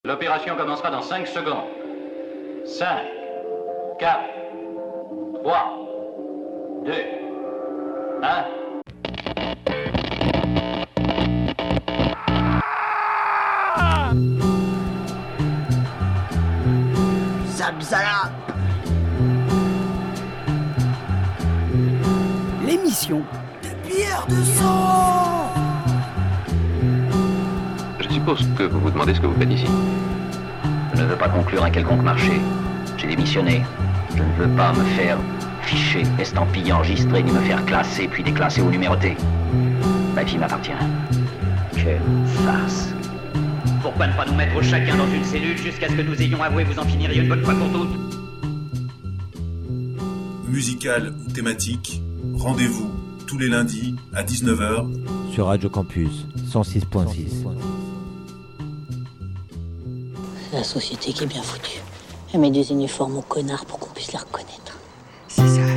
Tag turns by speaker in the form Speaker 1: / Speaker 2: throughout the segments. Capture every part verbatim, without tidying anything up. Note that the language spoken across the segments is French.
Speaker 1: L'opération commencera dans cinq secondes. cinq, quatre, trois, deux, un.
Speaker 2: Zabzala. L'émission de Pierre de Sang.
Speaker 3: Je suppose que vous vous demandez ce que vous faites ici.
Speaker 4: Je ne veux pas conclure un quelconque marché. J'ai démissionné. Je ne veux pas me faire ficher, estampiller, enregistrer, ni me faire classer, puis déclasser ou numéroter. Ma vie m'appartient. Quelle farce.
Speaker 5: Pourquoi ne pas nous mettre chacun dans une cellule jusqu'à ce que nous ayons avoué vous en finiriez une bonne fois pour toutes?
Speaker 6: Musical ou thématique, rendez-vous tous les lundis à dix-neuf heures
Speaker 7: sur Radio Campus cent six point six.
Speaker 8: C'est la société qui est bien foutue. Elle met des uniformes aux connards pour qu'on puisse les reconnaître.
Speaker 2: C'est ça.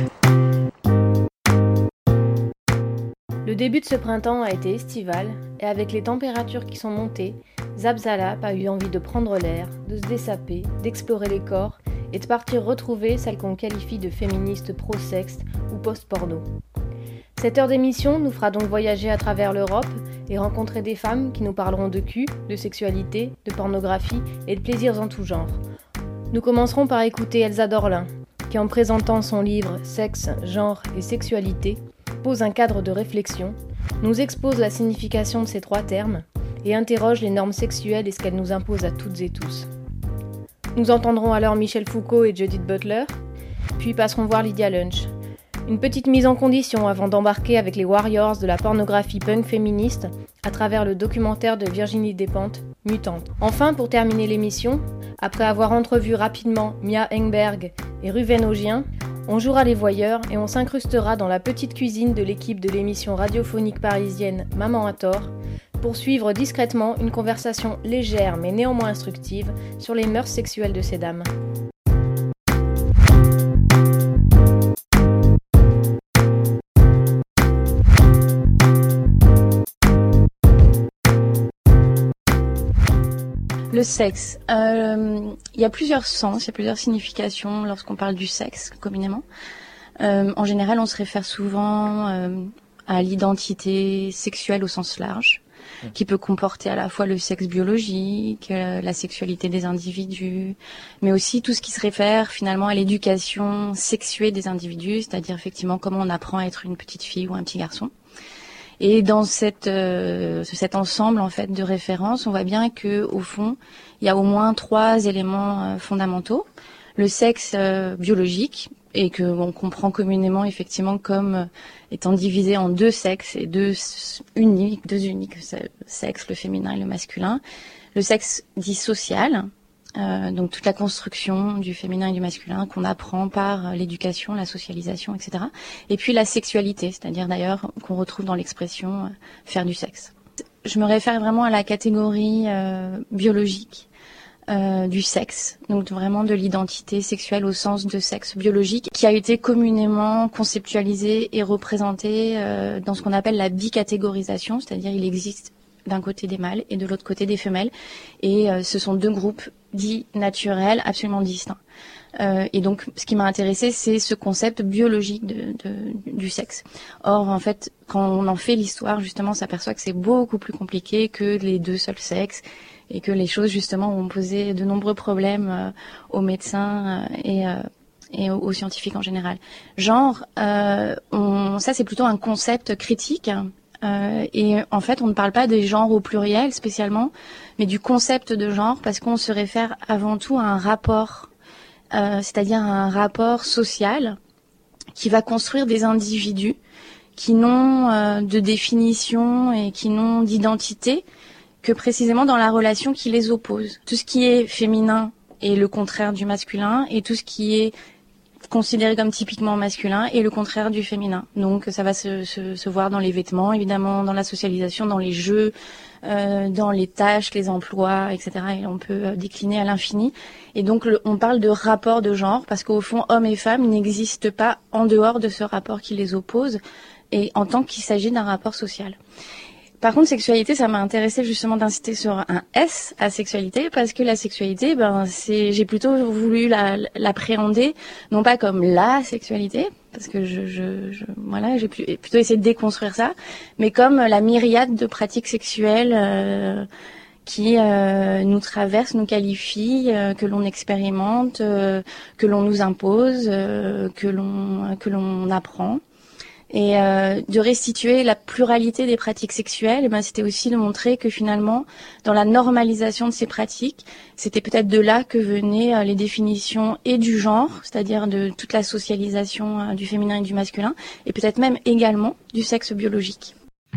Speaker 9: Le début de ce printemps a été estival, et avec les températures qui sont montées, Zabzalap a eu envie de prendre l'air, de se dessaper, d'explorer les corps, et de partir retrouver celles qu'on qualifie de féministes pro-sexe ou post-porno. Cette heure d'émission nous fera donc voyager à travers l'Europe et rencontrer des femmes qui nous parleront de cul, de sexualité, de pornographie et de plaisirs en tout genre. Nous commencerons par écouter Elsa Dorlin, qui en présentant son livre « Sexe, genre et sexualité » pose un cadre de réflexion, nous expose la signification de ces trois termes et interroge les normes sexuelles et ce qu'elles nous imposent à toutes et tous. Nous entendrons alors Michel Foucault et Judith Butler, puis passerons voir Lydia Lunch. Une petite mise en condition avant d'embarquer avec les warriors de la pornographie punk féministe à travers le documentaire de Virginie Despentes, Mutante. Enfin, pour terminer l'émission, après avoir entrevu rapidement Mia Engberg et Ruven Augien, on jouera les voyeurs et on s'incrustera dans la petite cuisine de l'équipe de l'émission radiophonique parisienne Maman a tort pour suivre discrètement une conversation légère mais néanmoins instructive sur les mœurs sexuelles de ces dames.
Speaker 10: Le sexe. Euh, il y a plusieurs sens, il y a plusieurs significations lorsqu'on parle du sexe, communément. Euh, en général, on se réfère souvent euh, à l'identité sexuelle au sens large, mmh. qui peut comporter à la fois le sexe biologique, euh, la sexualité des individus, mais aussi tout ce qui se réfère finalement à l'éducation sexuée des individus, c'est-à-dire effectivement comment on apprend à être une petite fille ou un petit garçon. Et dans cette, euh, cet ensemble en fait de références, on voit bien que au fond, il y a au moins trois éléments euh, fondamentaux. Le sexe euh, biologique, et que on comprend communément effectivement comme euh, étant divisé en deux sexes et deux uniques, deux uniques sexes, le féminin et le masculin. Le sexe dit social. Euh, donc toute la construction du féminin et du masculin qu'on apprend par l'éducation, la socialisation, et cetera. Et puis la sexualité, c'est-à-dire d'ailleurs qu'on retrouve dans l'expression euh, faire du sexe. Je me réfère vraiment à la catégorie euh, biologique euh, du sexe, donc vraiment de l'identité sexuelle au sens de sexe biologique, qui a été communément conceptualisée et représentée euh, dans ce qu'on appelle la bicatégorisation, c'est-à-dire il existe d'un côté des mâles et de l'autre côté des femelles. Et euh, ce sont deux groupes dits naturels absolument distincts. Euh, et donc, ce qui m'a intéressée, c'est ce concept biologique de, de, du sexe. Or, en fait, quand on en fait l'histoire, justement, on s'aperçoit que c'est beaucoup plus compliqué que les deux seuls sexes et que les choses, justement, ont posé de nombreux problèmes euh, aux médecins euh, et... Euh, et aux scientifiques en général. Genre, euh, on, ça c'est plutôt un concept critique. Euh, et en fait, on ne parle pas des genres au pluriel spécialement, mais du concept de genre, parce qu'on se réfère avant tout à un rapport, euh, c'est-à-dire à un rapport social qui va construire des individus qui n'ont euh, de définition et qui n'ont d'identité que précisément dans la relation qui les oppose. Tout ce qui est féminin est le contraire du masculin, et tout ce qui est considéré comme typiquement masculin et le contraire du féminin. Donc ça va se, se, se voir dans les vêtements, évidemment, dans la socialisation, dans les jeux, euh, dans les tâches, les emplois, et cetera. Et on peut décliner à l'infini. Et donc le, on parle de rapport de genre parce qu'au fond, hommes et femmes n'existent pas en dehors de ce rapport qui les oppose, et en tant qu'il s'agit d'un rapport social. Par contre, sexualité, ça m'a intéressé justement d'insister sur un S à sexualité, parce que la sexualité, ben, c'est, j'ai plutôt voulu la, l'appréhender, non pas comme la sexualité, parce que je, je, je voilà, j'ai plutôt essayé de déconstruire ça, mais comme la myriade de pratiques sexuelles euh, qui euh, nous traversent, nous qualifient, euh, que l'on expérimente, euh, que l'on nous impose, euh, que l'on, que l'on apprend. Et euh, de restituer la pluralité des pratiques sexuelles, et ben c'était aussi de montrer que finalement, dans la normalisation de ces pratiques, c'était peut-être de là que venaient euh, les définitions et du genre, c'est-à-dire de toute la socialisation euh, du féminin et du masculin, et peut-être même également du sexe biologique.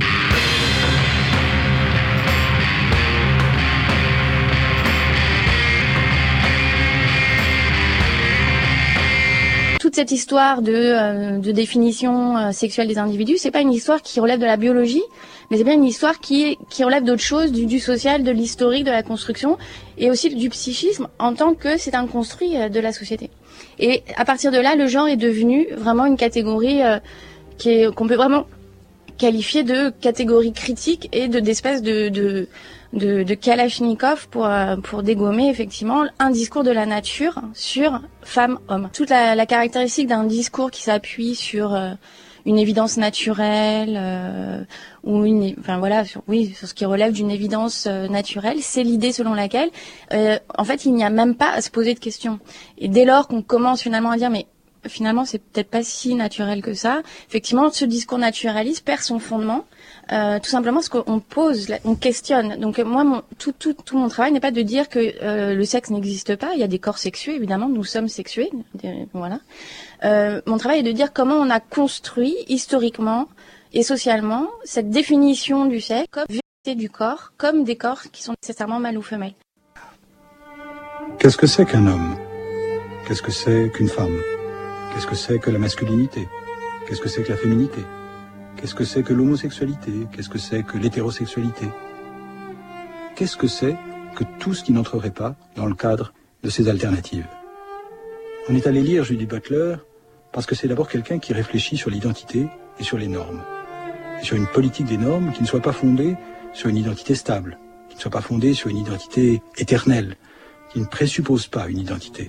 Speaker 10: Toute cette histoire de, euh, de définition euh, sexuelle des individus, c'est pas une histoire qui relève de la biologie, mais c'est bien une histoire qui, qui relève d'autre chose, du, du social, de l'historique, de la construction, et aussi du psychisme, en tant que c'est un construit euh, de la société. Et à partir de là, le genre est devenu vraiment une catégorie euh, qui est, qu'on peut vraiment qualifier de catégorie critique et de d'espèce de, de de, de Kalachnikov pour pour dégommer effectivement un discours de la nature sur femme-homme. Toute la, la caractéristique d'un discours qui s'appuie sur euh, une évidence naturelle euh, ou une, enfin voilà, sur, oui, sur ce qui relève d'une évidence euh, naturelle, c'est l'idée selon laquelle, euh, en fait, il n'y a même pas à se poser de questions. Et dès lors qu'on commence finalement à dire, mais finalement, c'est peut-être pas si naturel que ça. Effectivement, ce discours naturaliste perd son fondement, euh, tout simplement parce qu'on pose, on questionne. Donc moi, mon, tout, tout, tout mon travail n'est pas de dire que euh, le sexe n'existe pas. Il y a des corps sexués, évidemment, nous sommes sexués, voilà. Euh, mon travail est de dire comment on a construit historiquement et socialement cette définition du sexe comme vérité du corps, comme des corps qui sont nécessairement mâles ou femelles.
Speaker 11: Qu'est-ce que c'est qu'un homme ? Qu'est-ce que c'est qu'une femme ? Qu'est-ce que c'est que la masculinité ? Qu'est-ce que c'est que la féminité ? Qu'est-ce que c'est que l'homosexualité ? Qu'est-ce que c'est que l'hétérosexualité ? Qu'est-ce que c'est que tout ce qui n'entrerait pas dans le cadre de ces alternatives ? On est allé lire Judith Butler parce que c'est d'abord quelqu'un qui réfléchit sur l'identité et sur les normes. Et sur une politique des normes qui ne soit pas fondée sur une identité stable, qui ne soit pas fondée sur une identité éternelle, qui ne présuppose pas une identité.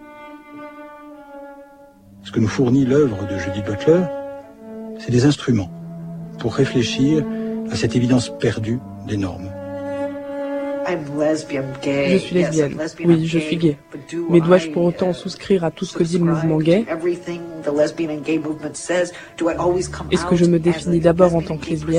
Speaker 11: Ce que nous fournit l'œuvre de Judith Butler, c'est des instruments pour réfléchir à cette évidence perdue des normes.
Speaker 12: Je suis lesbienne, oui, je suis gay. Mais dois-je pour autant souscrire à tout ce que dit le mouvement gay ? Est-ce que je me définis d'abord en tant que lesbienne ?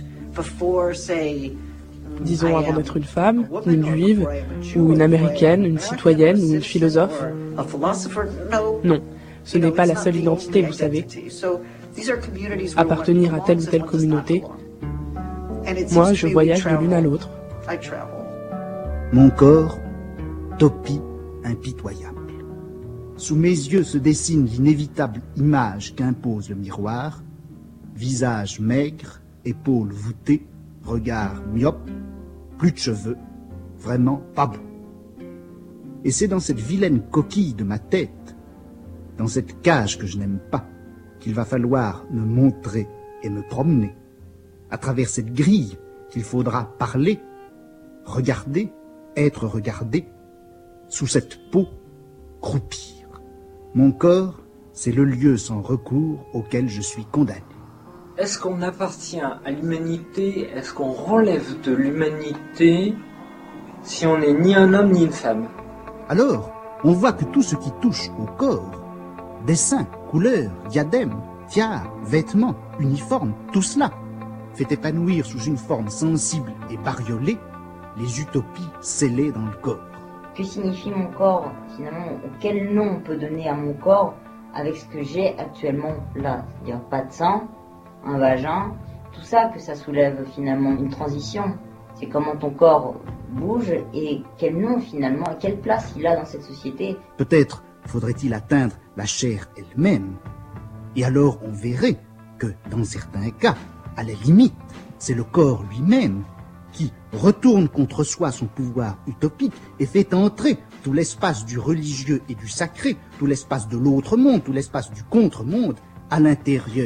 Speaker 12: Disons avant d'être une femme, ou une juive, ou une américaine, une citoyenne, ou une philosophe ? Non. Ce n'est pas la seule identité, vous savez. Appartenir à telle ou telle communauté. Moi, je voyage de l'une à l'autre.
Speaker 13: Mon corps, topie impitoyable. Sous mes yeux se dessine l'inévitable image qu'impose le miroir. Visage maigre, épaules voûtées, regard myope, plus de cheveux, vraiment pas beau. Et c'est dans cette vilaine coquille de ma tête, dans cette cage que je n'aime pas, qu'il va falloir me montrer et me promener. À travers cette grille qu'il faudra parler, regarder, être regardé, sous cette peau, croupir. Mon corps, c'est le lieu sans recours auquel je suis condamné.
Speaker 14: Est-ce qu'on appartient à l'humanité? Est-ce qu'on relève de l'humanité si on n'est ni un homme ni une femme?
Speaker 13: Alors, on voit que tout ce qui touche au corps, dessins, couleurs, diadèmes, tiares, vêtements, uniformes, tout cela fait épanouir sous une forme sensible et bariolée les utopies scellées dans le corps.
Speaker 15: Que signifie mon corps? Finalement, quel nom on peut donner à mon corps avec ce que j'ai actuellement là? C'est-à-dire pas de sang, un vagin, tout ça, que ça soulève finalement une transition. C'est comment ton corps bouge et quel nom finalement, et quelle place il a dans cette société.
Speaker 13: Peut-être faudrait-il atteindre la chair elle-même. Et alors on verrait que, dans certains cas, à la limite, c'est le corps lui-même qui retourne contre soi son pouvoir utopique et fait entrer tout l'espace du religieux et du sacré, tout l'espace de l'autre monde, tout l'espace du contre-monde, à l'intérieur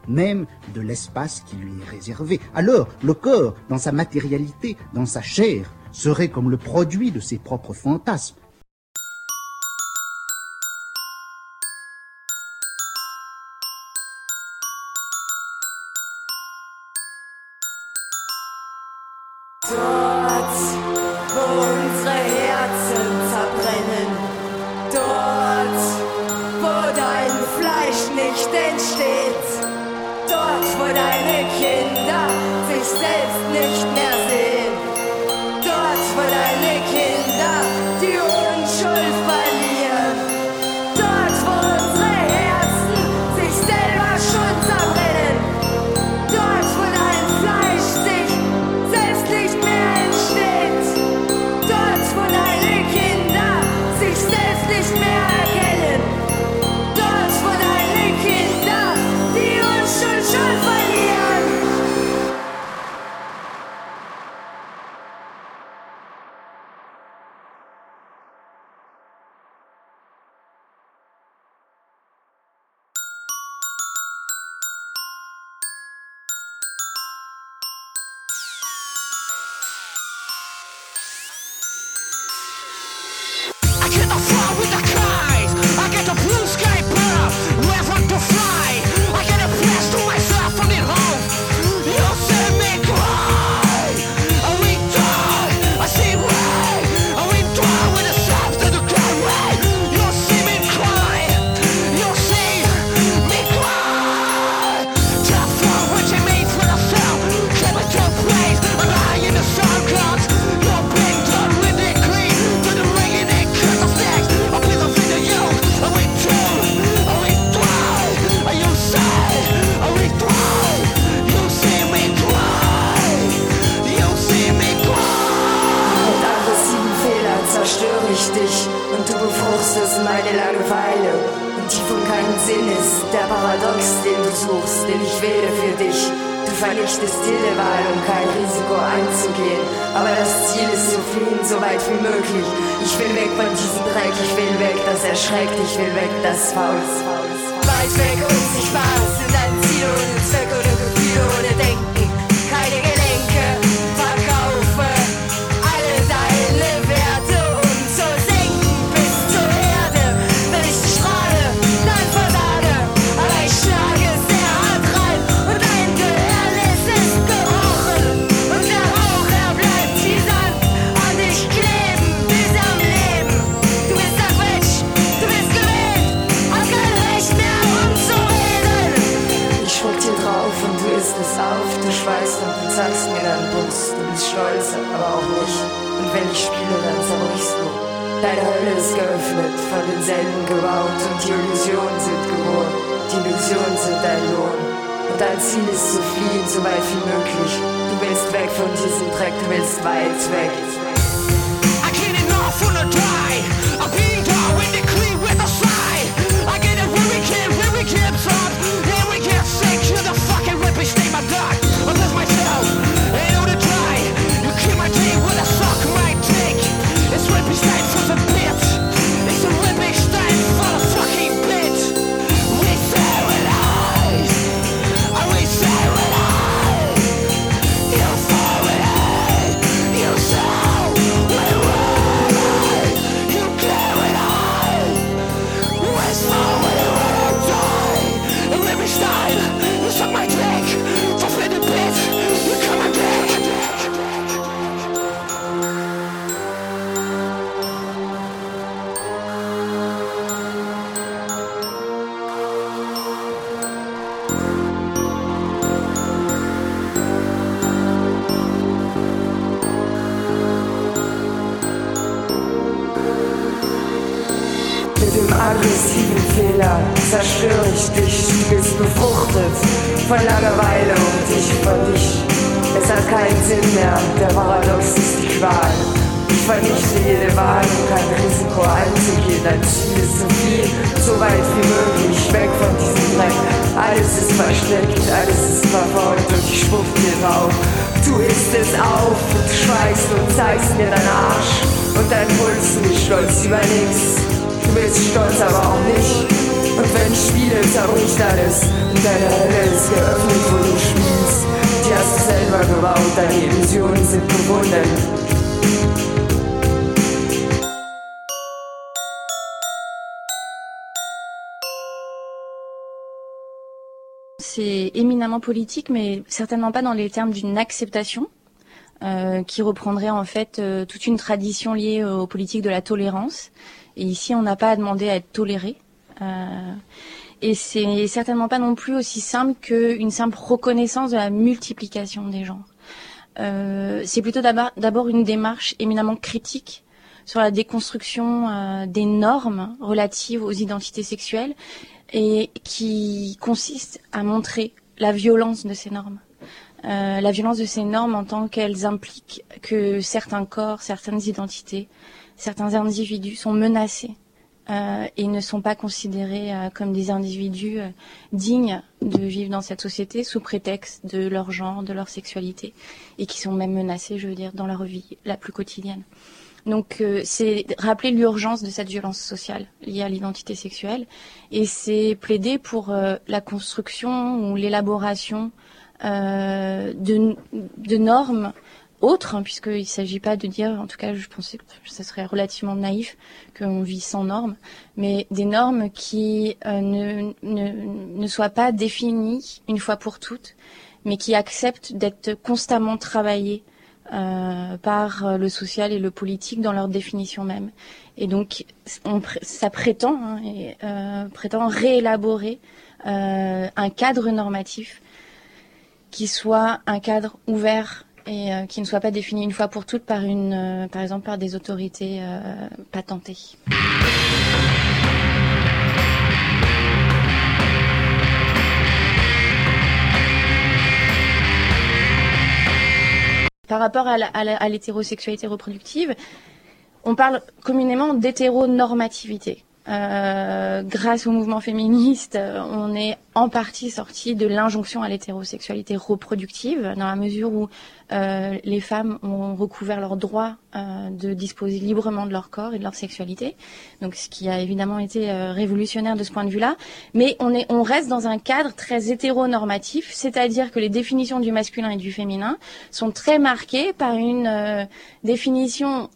Speaker 13: même de l'espace qui lui est réservé. Alors, le corps, dans sa matérialité, dans sa chair, serait comme le produit de ses propres fantasmes.
Speaker 2: Dort, wo unsere Herzen zerbrennen, dort, wo dein Fleisch nicht entsteht, dort, wo deine Kinder sich selbst nicht mehr sehen, dort, wo deine Kinder die Unschuld verlieren, dort, wo unsere Herzen sich selber schon zerbrennen, dort, wo dein Fleisch sich selbst nicht mehr entsteht, dort, wo deine Kinder sich selbst nicht mehr erkennen, dort, wo deine Kinder die Unschuld schon verlieren.
Speaker 16: I get the fly with the kites. I get the blue sky better. Where want to fly? I get a blast to myself from the home. You see me cry. I we die. I see way. I we die with the sounds of the cloud way. You see me cry. You see me cry. Tough for what you made for the sound. Keep it to place. I'm high in the sun clouds. You're being done with it clean. To the ringing and cut the stacks. I'll be the thing to you. I we two. I we try. You say. I we try. You see me cry. You see me cry.
Speaker 2: Mit aggressiven Fehlern zerstöre ich dich und du befruchtest meine Langeweile. Und tief und kein Sinn ist der Paradox, den du suchst, den ich wähle für dich. Du vernichtest jede Wahl, um kein Risiko einzugehen. Aber das Ziel ist zu fliehen, so weit wie möglich. Ich will weg von diesem Dreck, ich will weg, das erschreckt, ich will weg, das faul. Weit weg, unsichtbar, sind ein Ziel ohne Zweck, ohne Gefühl, ohne Denken. Keine Gelenke, verkaufe alle deine Werte, um zu senken bis zur Erde. Wenn ich dich strahle, dann versage, aber ich schlage sehr hart rein und dein Gehirn ist gebrochen. Und der Rauch, er bleibt wie Sand an dich kleben bis am Leben. Du bist zerquetscht, du bist gewählt, hast kein Recht mehr umzureden. Ich spuck dir drauf und du isst es auf, du schweißt und du sagst mir deinen Bus. Du bist stolz, aber auch nicht. Und wenn ich spiele, dann zerbrichst du. Deine Hölle ist geöffnet, von denselben gebaut und die Illusionen sind geboren. Die Illusionen sind dein Lohn. Und dein Ziel ist zu fliehen, so weit wie möglich. Du willst weg von diesem Dreck, du willst weit weg.
Speaker 16: I get enough on the die. I'm being down when they clean with the side. I get it when we can, when we get up. And we get sick, you're the fucking ripper, stay my dog. I lose myself, ain't on the dry. You keep my day with a suck my dick. It's ripping stein for the bitch. It's a ripping stein for the fucking bitch. We say with eyes. I we say with eyes. You fall with eyes. You say with eyes. You care with eyes. Where's far with it when I die? A ripping stein. You suck my dick. For the bitch. You come my dick.
Speaker 2: Mit dem aggressiven Fehler zerstöre ich dich. Du bist befruchtet von Langeweile und ich von dich. Es hat keinen Sinn mehr, der Paradox ist die Qual. Ich vernichte jede Wahl, um kein Risiko einzugehen. Dein Ziel ist zu viel, so weit wie möglich, weg von diesem Dreck. Alles ist versteckt, alles ist verfault und ich spuck dir drauf. Du isst es auf und schweigst und zeigst mir deinen Arsch und dein Puls, du bist stolz über nichts. Du bist stolz, aber auch nicht. Und wenn ich spiele, zerbricht alles und deine Hölle ist geöffnet, wo du spielst. Die hast du selber gebaut, deine Illusionen sind gebunden.
Speaker 10: C'est éminemment politique, mais certainement pas dans les termes d'une acceptation, euh, qui reprendrait en fait euh, toute une tradition liée aux politiques de la tolérance. Et ici, on n'a pas à demander à être toléré. Euh, et c'est certainement pas non plus aussi simple qu'une simple reconnaissance de la multiplication des genres. Euh, c'est plutôt d'abord, d'abord une démarche éminemment critique sur la déconstruction euh, des normes relatives aux identités sexuelles, et qui consiste à montrer la violence de ces normes. Euh, la violence de ces normes en tant qu'elles impliquent que certains corps, certaines identités, certains individus sont menacés euh, et ne sont pas considérés euh, comme des individus euh, dignes de vivre dans cette société sous prétexte de leur genre, de leur sexualité, et qui sont même menacés, je veux dire, dans leur vie la plus quotidienne. Donc euh, c'est rappeler l'urgence de cette violence sociale liée à l'identité sexuelle, et c'est plaider pour euh, la construction ou l'élaboration euh, de, de normes autres, hein, puisqu'il ne s'agit pas de dire, en tout cas je pensais que ça serait relativement naïf qu'on vit sans normes, mais des normes qui euh, ne, ne, ne soient pas définies une fois pour toutes, mais qui acceptent d'être constamment travaillées Euh, par le social et le politique dans leur définition même. Et donc, on, ça prétend, hein, et, euh, prétend réélaborer euh, un cadre normatif qui soit un cadre ouvert et euh, qui ne soit pas défini une fois pour toutes par une, euh, par exemple, par des autorités euh, patentées. Par rapport à, la, à, la, à l'hétérosexualité reproductive, on parle communément d'hétéronormativité. Euh, grâce au mouvement féministe, on est en partie sorti de l'injonction à l'hétérosexualité reproductive, dans la mesure où euh, les femmes ont recouvert leur droit euh, de disposer librement de leur corps et de leur sexualité, donc ce qui a évidemment été euh, révolutionnaire de ce point de vue-là. Mais on est, on reste dans un cadre très hétéronormatif, c'est-à-dire que les définitions du masculin et du féminin sont très marquées par une euh, définition.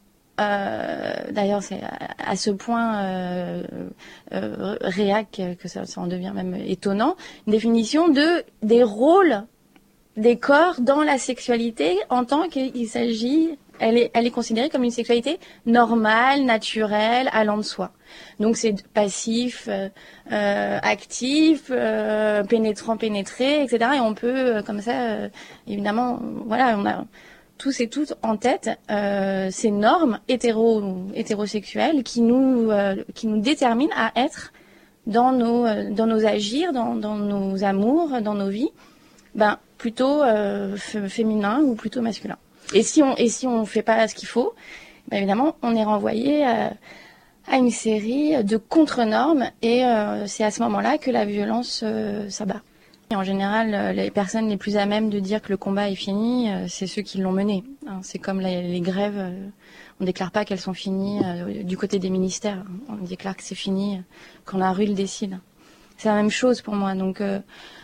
Speaker 10: Euh, d'ailleurs, c'est à, à ce point euh, euh, réac que ça, ça en devient même étonnant, une définition de des rôles des corps dans la sexualité en tant qu'il s'agit, elle est, elle est considérée comme une sexualité normale, naturelle, allant de soi. Donc c'est passif, euh, euh, actif, euh, pénétrant, pénétré, et cetera. Et on peut, euh, comme ça, euh, évidemment, voilà, on a tous et toutes en tête euh, ces normes hétéro, hétérosexuelles qui nous, euh, qui nous déterminent à être dans nos, euh, dans nos agirs, dans, dans nos amours, dans nos vies, ben, plutôt euh, f- féminin ou plutôt masculin. Et si on et si on fait pas ce qu'il faut, ben, évidemment, on est renvoyé à, à une série de contre-normes et euh, c'est à ce moment-là que la violence euh, s'abat. Et en général, les personnes les plus à même de dire que le combat est fini, c'est ceux qui l'ont mené. C'est comme les, les grèves, on déclare pas qu'elles sont finies du côté des ministères. On déclare que c'est fini quand la rue le décide. C'est la même chose pour moi. Donc, euh,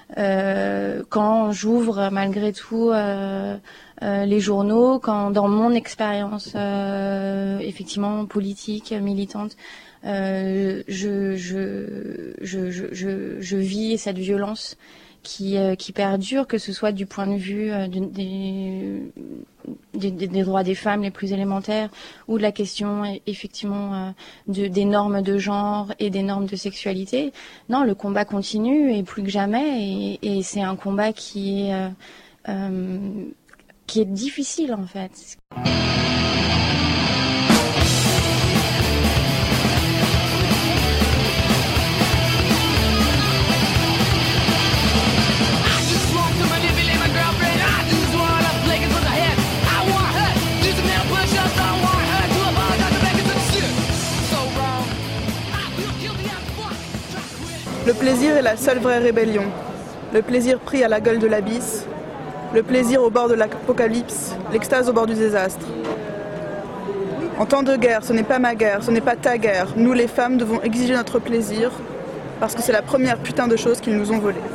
Speaker 10: euh, quand j'ouvre malgré tout euh, euh, les journaux, quand dans mon expérience euh, effectivement politique, militante, euh, je, je, je, je, je, je vis cette violence qui, euh, qui perdure, que ce soit du point de vue euh, de, des, des, des droits des femmes les plus élémentaires ou de la question effectivement euh, de, des normes de genre et des normes de sexualité. Non, le combat continue et plus que jamais, et, et c'est un combat qui est, euh, euh, qui est difficile en fait.
Speaker 17: Le plaisir est la seule vraie rébellion. Le plaisir pris à la gueule de l'abysse. Le plaisir au bord de l'apocalypse. L'extase au bord du désastre. En temps de guerre, ce n'est pas ma guerre, ce n'est pas ta guerre. Nous, les femmes, devons exiger notre plaisir. parce que c'est la première putain de chose qu'ils nous ont volée.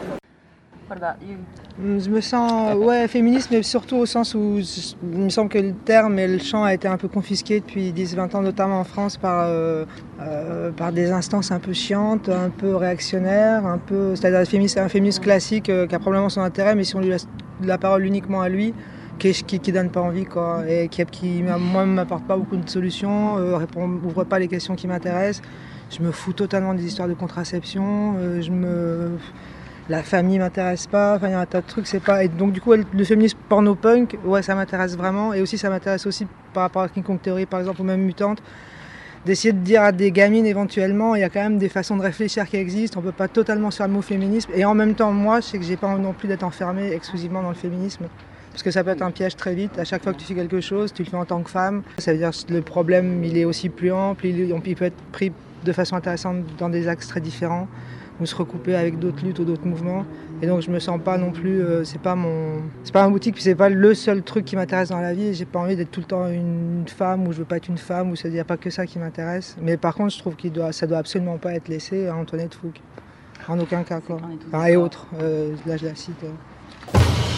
Speaker 18: Je me sens ouais, féministe, mais surtout au sens où je, il me semble que le terme et le champ a été un peu confisqué depuis dix vingt ans, notamment en France, par, euh, euh, par des instances un peu chiantes, un peu réactionnaires, un peu, c'est-à-dire un féministe, un féministe classique euh, qui a probablement son intérêt, mais si on lui laisse la parole uniquement à lui, qui, qui, qui donne pas envie, quoi, et qui, qui moi, ne m'apporte pas beaucoup de solutions, euh, répond, ouvre pas les questions qui m'intéressent. Je me fous totalement des histoires de contraception, euh, je me... La famille m'intéresse pas, enfin il y a un tas de trucs, c'est pas... Et donc du coup le féminisme porno-punk, ouais ça m'intéresse vraiment, et aussi ça m'intéresse aussi par rapport à King Kong Theory par exemple, ou même Mutante, d'essayer de dire à des gamines éventuellement, il y a quand même des façons de réfléchir qui existent, on peut pas totalement se faire le mot féminisme, et en même temps moi je sais que j'ai pas envie non plus d'être enfermée exclusivement dans le féminisme, parce que ça peut être un piège très vite, à chaque fois que tu fais quelque chose, tu le fais en tant que femme, ça veut dire que le problème il est aussi plus ample, il, il peut être pris de façon intéressante dans des axes très différents, ou se recouper avec d'autres luttes ou d'autres mouvements, et donc je me sens pas non plus, euh, c'est pas mon, c'est pas un boutique, puis c'est pas le seul truc qui m'intéresse dans la vie, et j'ai pas envie d'être tout le temps une femme, ou je veux pas être une femme, ou il n'y a pas que ça qui m'intéresse, mais par contre je trouve que doit, ça doit absolument pas être laissé à Antoinette Fouque, en aucun cas quoi, enfin, et autres, euh, là je la cite. Euh.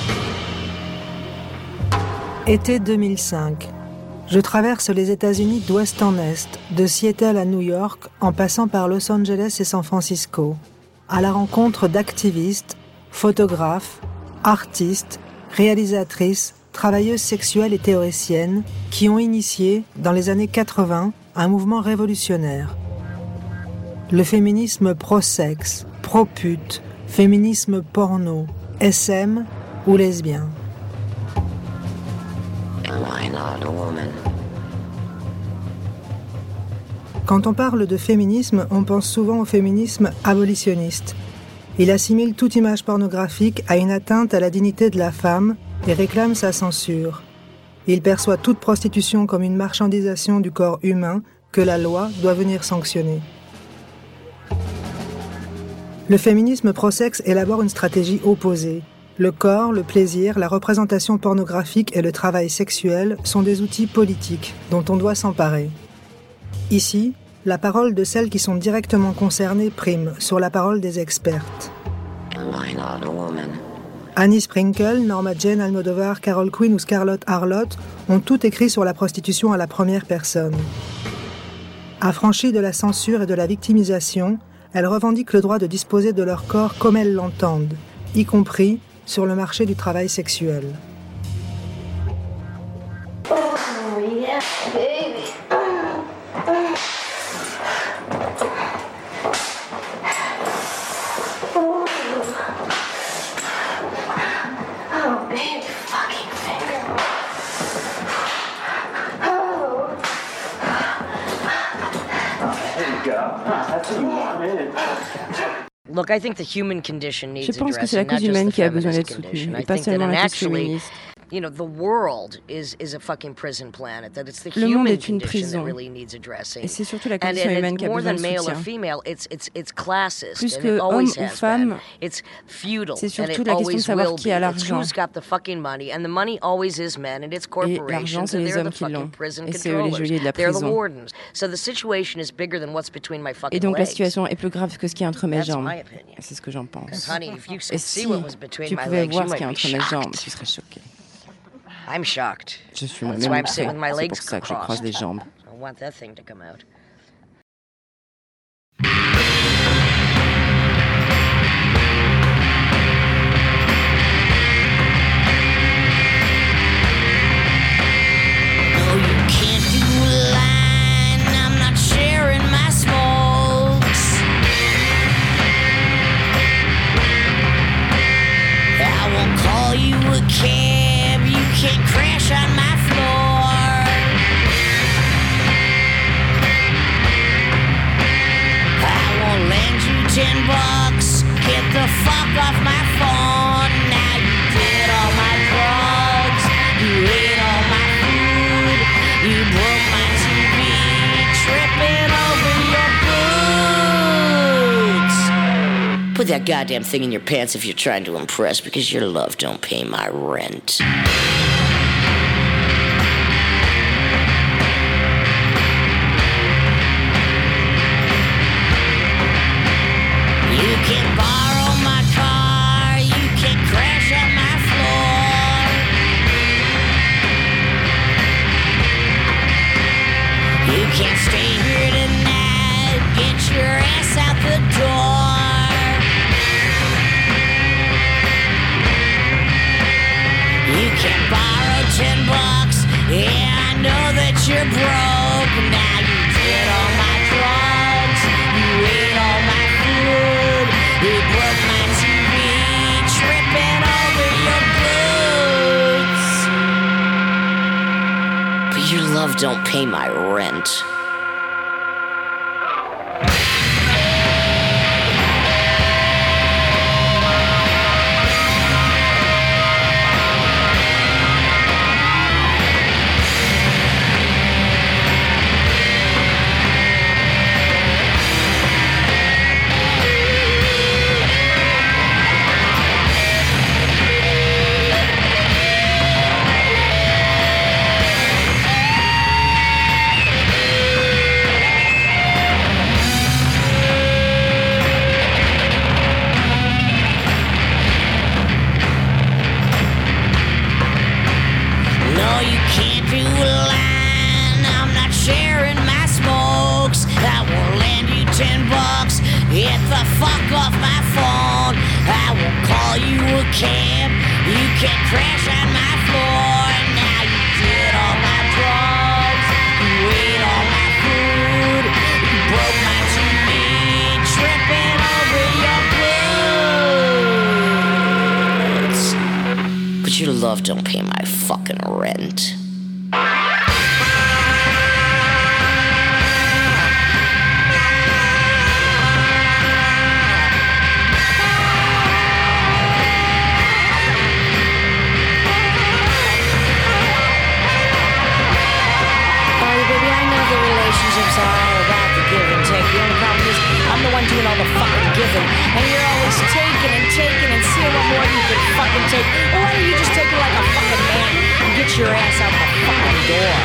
Speaker 19: Été deux mille cinq. Je traverse les États-Unis d'ouest en est, de Seattle à New York, en passant par Los Angeles et San Francisco, à la rencontre d'activistes, photographes, artistes, réalisatrices, travailleuses sexuelles et théoriciennes qui ont initié, dans les années quatre-vingts, un mouvement révolutionnaire. Le féminisme pro-sexe, pro-pute, féminisme porno, S M ou lesbien. Quand on parle de féminisme, on pense souvent au féminisme abolitionniste. Il assimile toute image pornographique à une atteinte à la dignité de la femme et réclame sa censure. Il perçoit toute prostitution comme une marchandisation du corps humain que la loi doit venir sanctionner. Le féminisme pro-sexe élabore une stratégie opposée. Le corps, le plaisir, la représentation pornographique et le travail sexuel sont des outils politiques dont on doit s'emparer. Ici, la parole de celles qui sont directement concernées prime sur la parole des expertes. Annie Sprinkle, Norma Jane Almodovar, Carol Quinn ou Scarlett Harlott ont toutes écrit sur la prostitution à la première personne. Affranchies de la censure et de la victimisation, elles revendiquent le droit de disposer de leur corps comme elles l'entendent, y compris sur le marché du travail sexuel.
Speaker 16: Oh, yeah, baby. Oh, big fucking finger. Oh.
Speaker 20: There you go. That's what you wanted.
Speaker 21: Look, I think the human condition needs
Speaker 12: Je pense que c'est la cause humaine qui a besoin d'être soutenue, et pas seulement la cause féministe.
Speaker 21: You know, the world is is a fucking prison planet. That it's the
Speaker 12: Le monde
Speaker 21: human
Speaker 12: est une
Speaker 21: condition that
Speaker 12: prison,
Speaker 21: really needs addressing.
Speaker 12: et c'est surtout la
Speaker 21: And,
Speaker 12: condition
Speaker 21: and
Speaker 12: humaine
Speaker 21: it's
Speaker 12: qui a
Speaker 21: more
Speaker 12: besoin
Speaker 21: than
Speaker 12: de
Speaker 21: male or
Speaker 12: soutien.
Speaker 21: female, it's it's it's classist.
Speaker 12: Plus
Speaker 21: and
Speaker 12: que
Speaker 21: it always
Speaker 12: homme ou
Speaker 21: has
Speaker 12: femme,
Speaker 21: been. It's feudal.
Speaker 12: c'est surtout
Speaker 21: and it
Speaker 12: la question de
Speaker 21: always
Speaker 12: savoir
Speaker 21: will
Speaker 12: qui a
Speaker 21: be. It's
Speaker 12: l'argent.
Speaker 21: who's got the fucking money, and the money always is men, and it's
Speaker 12: Et l'argent,
Speaker 21: corporations,
Speaker 12: c'est
Speaker 21: and
Speaker 12: les
Speaker 21: they're
Speaker 12: hommes
Speaker 21: the
Speaker 12: qui l'ont.
Speaker 21: fucking prison
Speaker 12: Et c'est eux les
Speaker 21: controllers.
Speaker 12: geôliers de la
Speaker 21: They're the
Speaker 12: prison.
Speaker 21: wardens. So the situation is bigger than what's between my fucking
Speaker 12: Et donc la
Speaker 21: legs.
Speaker 12: situation est plus grave que ce qui est entre mes
Speaker 21: That's
Speaker 12: jambes.
Speaker 21: my opinion.
Speaker 12: C'est ce que j'en pense.
Speaker 21: 'Cause, honey, if you
Speaker 12: Et
Speaker 21: could see
Speaker 12: si
Speaker 21: what was between
Speaker 12: tu
Speaker 21: my
Speaker 12: pouvais
Speaker 21: legs,
Speaker 12: voir
Speaker 21: you
Speaker 12: ce qu'il y a
Speaker 21: might
Speaker 12: entre
Speaker 21: be
Speaker 12: mes jambes,
Speaker 21: shocked.
Speaker 12: tu serais choqué.
Speaker 21: I'm shocked.
Speaker 12: Je suis
Speaker 21: That's why
Speaker 12: moi-même
Speaker 21: I'm sitting
Speaker 12: choquée.
Speaker 21: with my
Speaker 12: C'est
Speaker 21: legs
Speaker 12: pour ça que je croise
Speaker 21: crossed.
Speaker 12: les jambes.
Speaker 21: I want that thing to come out.
Speaker 16: No, you can't do a line. I'm not sharing my smokes. I won't call you a cab. You can't crash on my floor. I won't lend you ten bucks. Get the fuck off my phone. Now you did all my drugs. You ate all my food. You broke my T V. Tripping over your boots. Put that goddamn thing in your pants if you're trying to impress, because your love don't pay my rent. stay here tonight, get your ass out the door. You can borrow ten bucks, yeah, I know that you're broke. Now you did all my drugs, you ate all my food, you broke my T V, tripping over your boots. But your love don't pay my rent. Get the fuck off my phone. I will call you a cab. You can crash on my floor. Now you did all my drugs. You ate all my food. You broke my T V, tripping over your boots. But your love don't pay my fucking rent. Relationships are all about the give and take. The only problem is I'm the one doing all the fucking giving, and you're always taking and taking and seeing what more you can fucking take. Well, why don't you just take it like a fucking man and get your ass out the fucking door?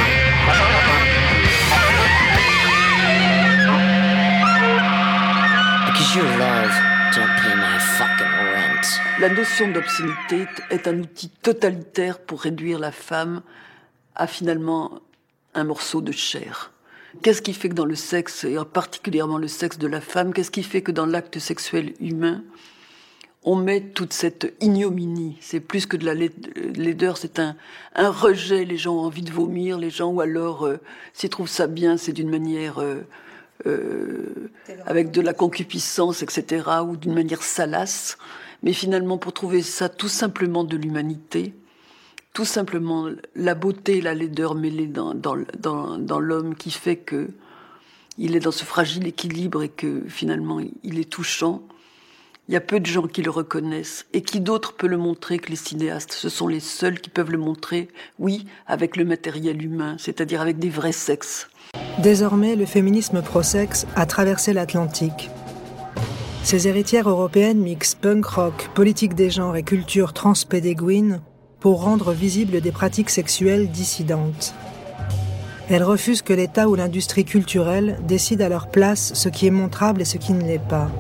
Speaker 16: Because your love don't pay my fucking rent.
Speaker 1: La notion d'obscénité est un outil totalitaire pour réduire la femme à finalement un morceau de chair. Qu'est-ce qui fait que dans le sexe, et particulièrement le sexe de la femme, qu'est-ce qui fait que dans l'acte sexuel humain, on met toute cette ignominie? C'est plus que de la laideur, c'est un, un rejet. Les gens ont envie de vomir, les gens, ou alors, euh, s'ils trouvent ça bien, c'est d'une manière euh, euh, avec de la concupiscence, et cetera, ou d'une manière salace. Mais finalement, pour trouver ça tout simplement de l'humanité, tout simplement la beauté et la laideur mêlées dans, dans, dans, dans l'homme qui fait que il est dans ce fragile équilibre et que finalement il est touchant. Il y a peu de gens qui le reconnaissent. Et qui d'autre peut le montrer que les cinéastes? Ce sont les seuls qui peuvent le montrer, oui, avec le matériel humain, c'est-à-dire avec des vrais sexes.
Speaker 19: Désormais, le féminisme pro-sexe a traversé l'Atlantique. Ses héritières européennes mixent punk rock, politique des genres et culture transpédéguine pour rendre visibles des pratiques sexuelles dissidentes. Elles refusent que l'État ou l'industrie culturelle décident à leur place ce qui est montrable et ce qui ne l'est pas.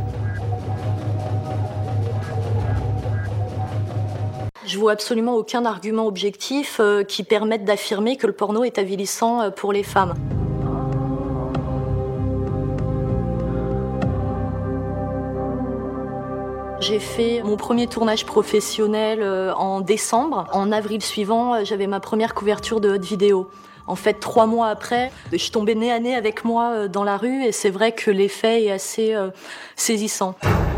Speaker 22: Je vois absolument aucun argument objectif euh, qui permette d'affirmer que le porno est avilissant euh, pour les femmes. J'ai fait mon premier tournage professionnel en décembre. En avril suivant, j'avais ma première couverture de Hot Vidéo. En fait, trois mois après, je suis tombée nez à nez avec moi dans la rue et c'est vrai que l'effet est assez euh, saisissant.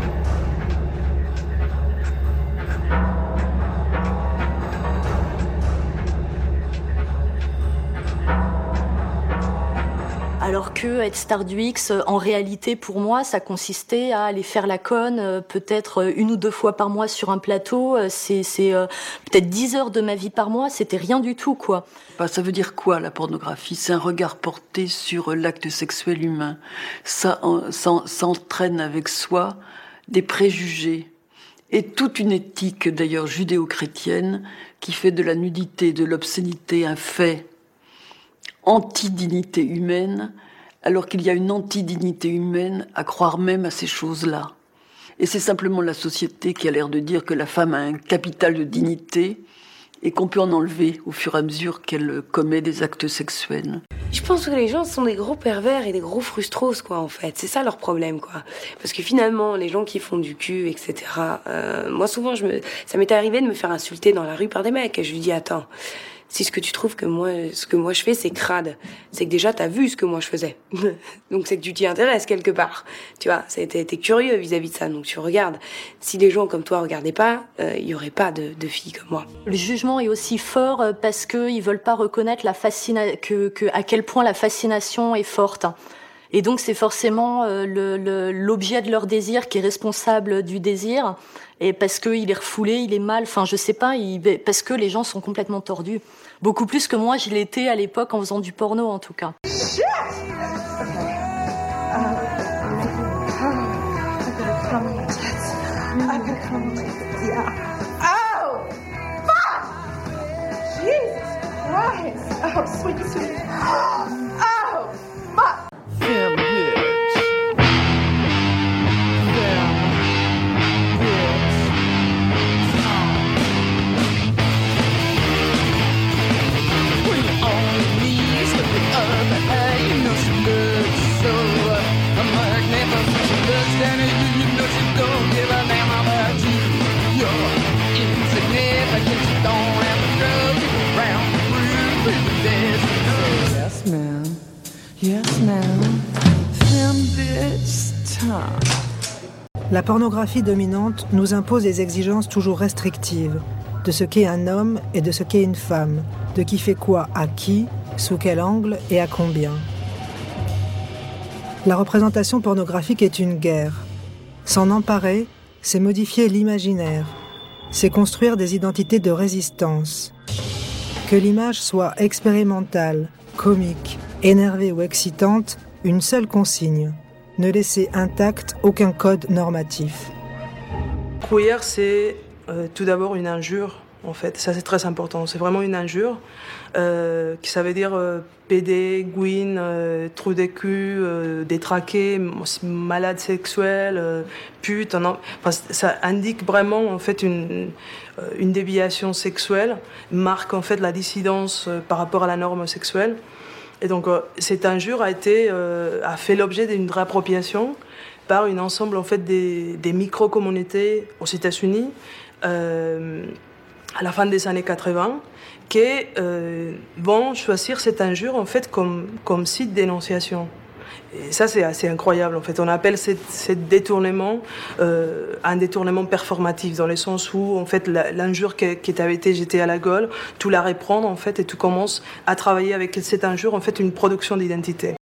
Speaker 22: Alors que être star du X, en réalité, pour moi, ça consistait à aller faire la conne, peut-être une ou deux fois par mois sur un plateau. C'est, c'est euh, peut-être dix heures de ma vie par mois. C'était rien du tout, quoi.
Speaker 1: Bah, ça veut dire quoi, la pornographie? C'est un regard porté sur l'acte sexuel humain. Ça, ça, ça entraîne avec soi des préjugés. Et toute une éthique, d'ailleurs, judéo-chrétienne, qui fait de la nudité, de l'obscénité un fait anti-dignité humaine, alors qu'il y a une anti-dignité humaine à croire même à ces choses-là. Et c'est simplement la société qui a l'air de dire que la femme a un capital de dignité et qu'on peut en enlever au fur et à mesure qu'elle commet des actes sexuels.
Speaker 3: Je pense que les gens sont des gros pervers et des gros frustros, quoi, en fait. C'est ça leur problème, quoi. Parce que finalement, les gens qui font du cul, et cetera. Euh, moi, souvent, je me, ça m'est arrivé de me faire insulter dans la rue par des mecs. Et je lui dis, attends, si ce que tu trouves que moi, ce que moi je fais, c'est crade, c'est que déjà t'as vu ce que moi je faisais. Donc c'est que tu t'y intéresses quelque part. Tu vois, t'es, t'es curieux vis-à-vis de ça, donc tu regardes. Si les gens comme toi regardaient pas, il euh, y aurait pas de, de filles comme moi.
Speaker 22: Le jugement est aussi fort parce que ils veulent pas reconnaître la fascina- que, que à quel point la fascination est forte. Et donc c'est forcément euh, le, le, l'objet de leur désir qui est responsable du désir. Et parce qu'il est refoulé, il est mal, enfin je sais pas, il, parce que les gens sont complètement tordus. Beaucoup plus que moi je l'étais à l'époque en faisant du porno en tout cas.
Speaker 16: Shit! Oh! Fuck! Jesus Christ! Oh, sweet, sweet. Oh! Fuck! Damn bitch.
Speaker 4: Yes, ma'am. Yes, ma'am. Femme bitch time.
Speaker 19: La pornographie dominante nous impose des exigences toujours restrictives de ce qu'est un homme et de ce qu'est une femme, de qui fait quoi à qui, sous quel angle et à combien. La représentation pornographique est une guerre. S'en emparer, c'est modifier l'imaginaire, c'est construire des identités de résistance. Que l'image soit expérimentale, comique, énervée ou excitante, une seule consigne, ne laisser intact aucun code normatif.
Speaker 12: Queer, c'est euh, tout d'abord une injure, en fait. Ça, c'est très important. C'est vraiment une injure. Euh, qui ça veut dire euh, pédé, gouine, euh, trou de cul, euh, détraqué, malade sexuel, euh, pute. Non, enfin, ça indique vraiment en fait une, euh, une déviation sexuelle, marque en fait la dissidence euh, par rapport à la norme sexuelle. Et donc euh, cette injure a été euh, a fait l'objet d'une réappropriation par une ensemble en fait des, des micro-communautés aux États-Unis euh, à la fin des années quatre-vingts. Qui euh, vont choisir cette injure en fait comme comme site d'énonciation. Et ça c'est assez incroyable en fait. On appelle ce détournement euh, un détournement performatif dans le sens où en fait la, l'injure qui, qui t'avait été jetée à la gueule, tu la reprends en fait et tu commences à travailler avec cette injure en fait une production d'identité.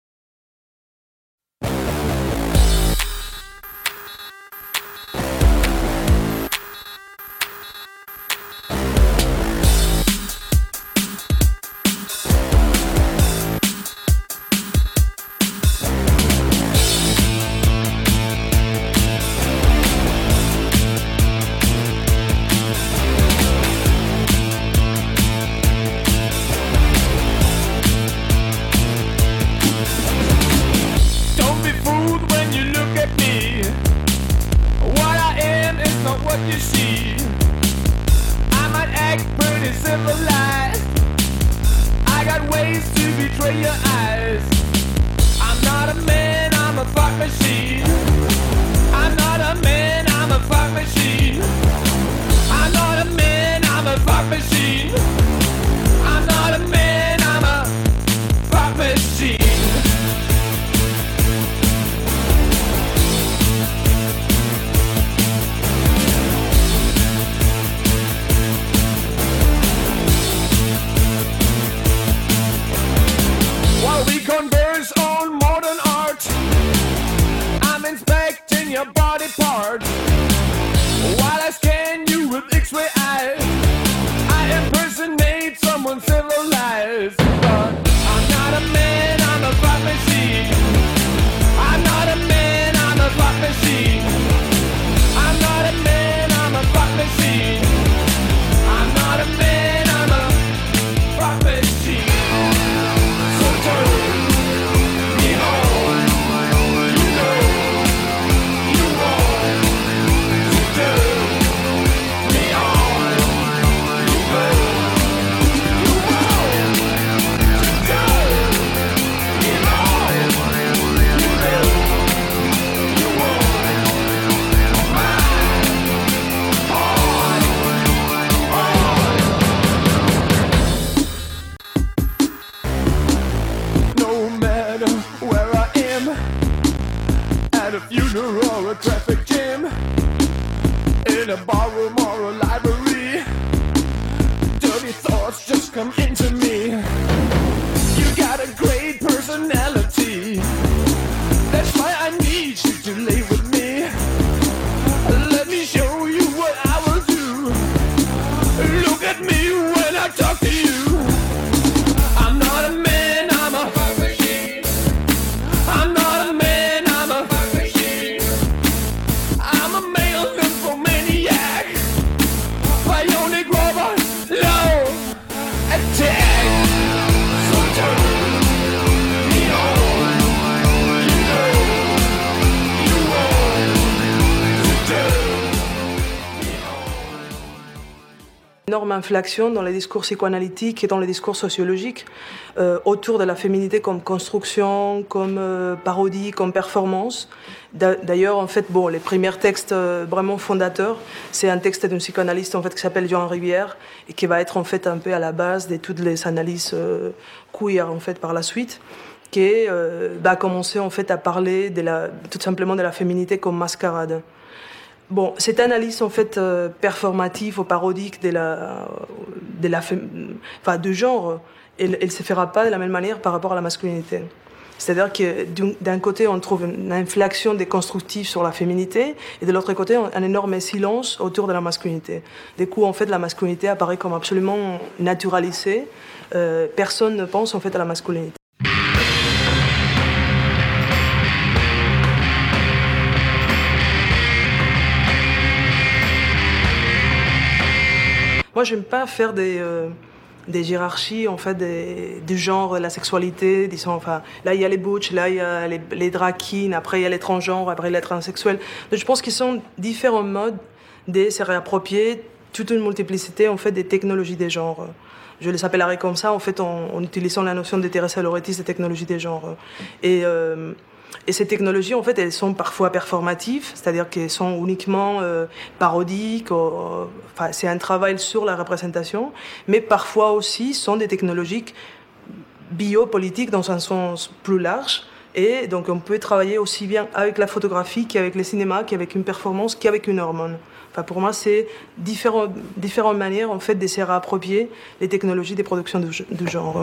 Speaker 16: or a traffic jam, in a barroom or a library. Dirty thoughts just come into me. You got a great personality, that's why I need you to lay with me. Let me show you what I will do. Look at me when I talk to you. I'm not a man, I'm a machine. I'm not a man, I'm a machine. I'm a male nymphomaniac, bionic robot, low attack. So turn me on, you know you want to turn me on.
Speaker 12: Énorme inflexion dans les discours psychoanalytiques et dans les discours sociologiques euh, autour de la féminité comme construction, comme euh, parodie, comme performance. D'ailleurs, en fait, bon, les premiers textes euh, vraiment fondateurs, c'est un texte d'un psychanalyste en fait qui s'appelle Joan Rivière et qui va être en fait un peu à la base de toutes les analyses euh, queer en fait par la suite, qui euh, va commencer en fait à parler de la, tout simplement de la féminité comme mascarade. Bon, cette analyse en fait euh, performative ou parodique de la, de la, enfin, du genre, elle, elle se fera pas de la même manière par rapport à la masculinité. C'est-à-dire que d'un côté, on trouve une inflexion déconstructive sur la féminité, et de l'autre côté, un énorme silence autour de la masculinité. Du coup, en fait, la masculinité apparaît comme absolument naturalisée. Euh, personne ne pense en fait à la masculinité. Moi, j'aime pas faire des euh, des hiérarchies en fait des, du genre, la sexualité, disons. Enfin, là il y a les butch, là il y a les, les drag queens, après il y a les transgenres, après les transsexuels. Donc je pense qu'ils sont différents modes de se réapproprier toute une multiplicité en fait des technologies des genres. Je les appellerais comme ça en fait en, en utilisant la notion de Teresa Lauretis des technologies des genres. Et euh, Et ces technologies, en fait, elles sont parfois performatives, c'est-à-dire qu'elles sont uniquement euh, parodiques. Ou, enfin, c'est un travail sur la représentation, mais parfois aussi sont des technologies biopolitiques dans un sens plus large. Et donc, on peut travailler aussi bien avec la photographie qu'avec le cinéma, qu'avec une performance, qu'avec une hormone. Enfin, pour moi, c'est différentes, différentes manières, en fait, de se réapproprier les technologies des productions du, du genre.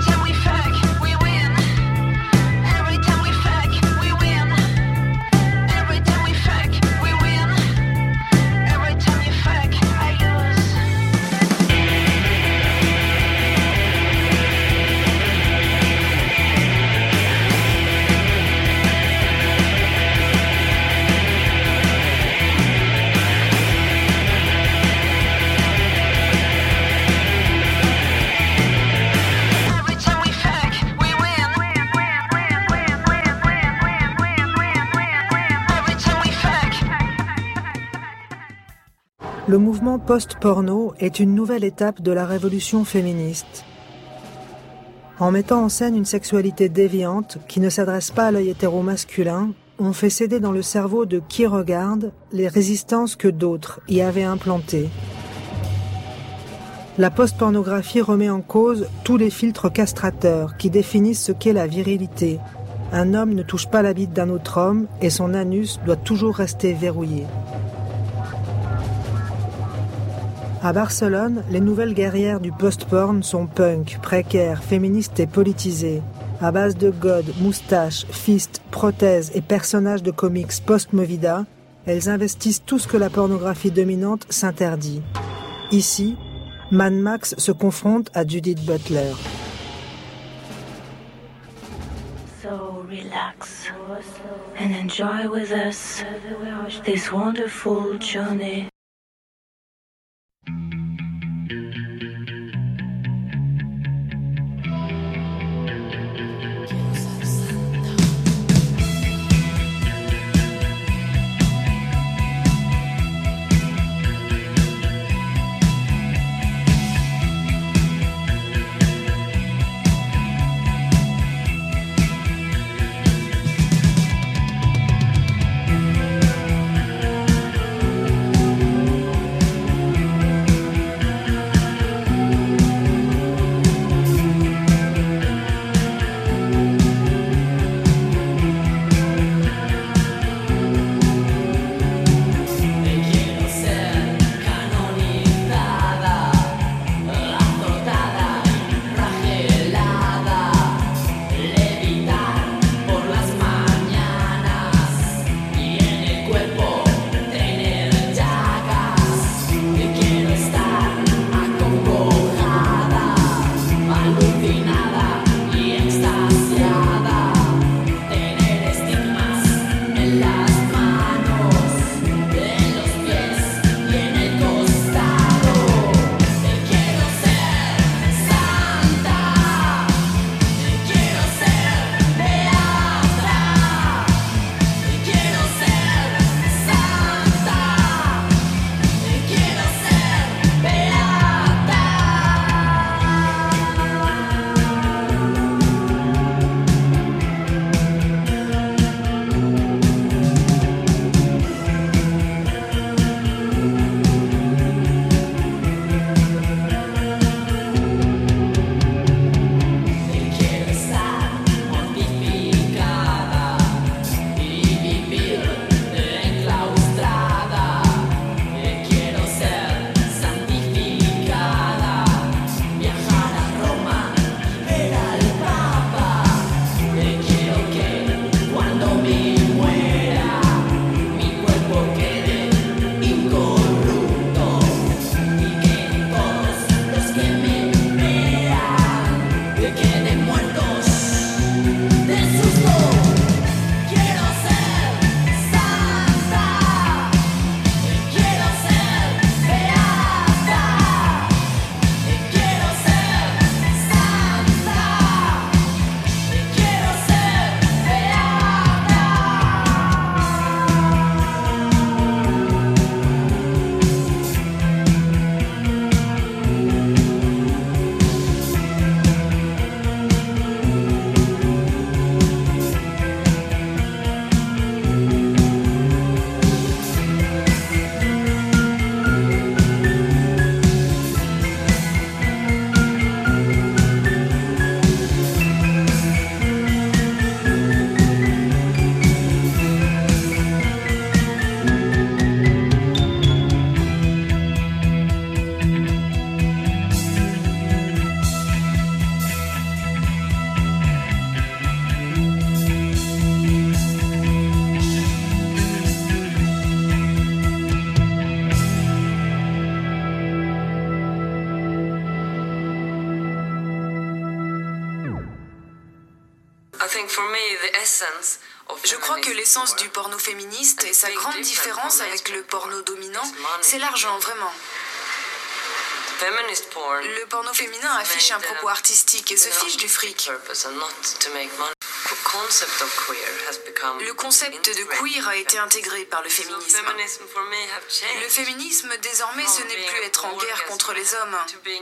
Speaker 19: Le mouvement post-porno est une nouvelle étape de la révolution féministe. En mettant en scène une sexualité déviante qui ne s'adresse pas à l'œil hétéro-masculin, on fait céder dans le cerveau de qui regarde les résistances que d'autres y avaient implantées. La post-pornographie remet en cause tous les filtres castrateurs qui définissent ce qu'est la virilité. Un homme ne touche pas la bite d'un autre homme et son anus doit toujours rester verrouillé. À Barcelone, les nouvelles guerrières du post-porn sont punk, précaires, féministes et politisées. À base de godes, moustaches, fistes, prothèses et personnages de comics post-movida, elles investissent tout ce que la pornographie dominante s'interdit. Ici, Mad Max se confronte à Judith Butler.
Speaker 2: So relax and enjoy with us this wonderful journey.
Speaker 5: Je crois que l'essence du porno féministe et sa grande différence avec le porno dominant, c'est l'argent, vraiment. Le porno féminin affiche un propos artistique et se fiche du fric. Le concept de queer a été intégré par le féminisme. Le féminisme, désormais, ce n'est plus être en guerre contre les hommes,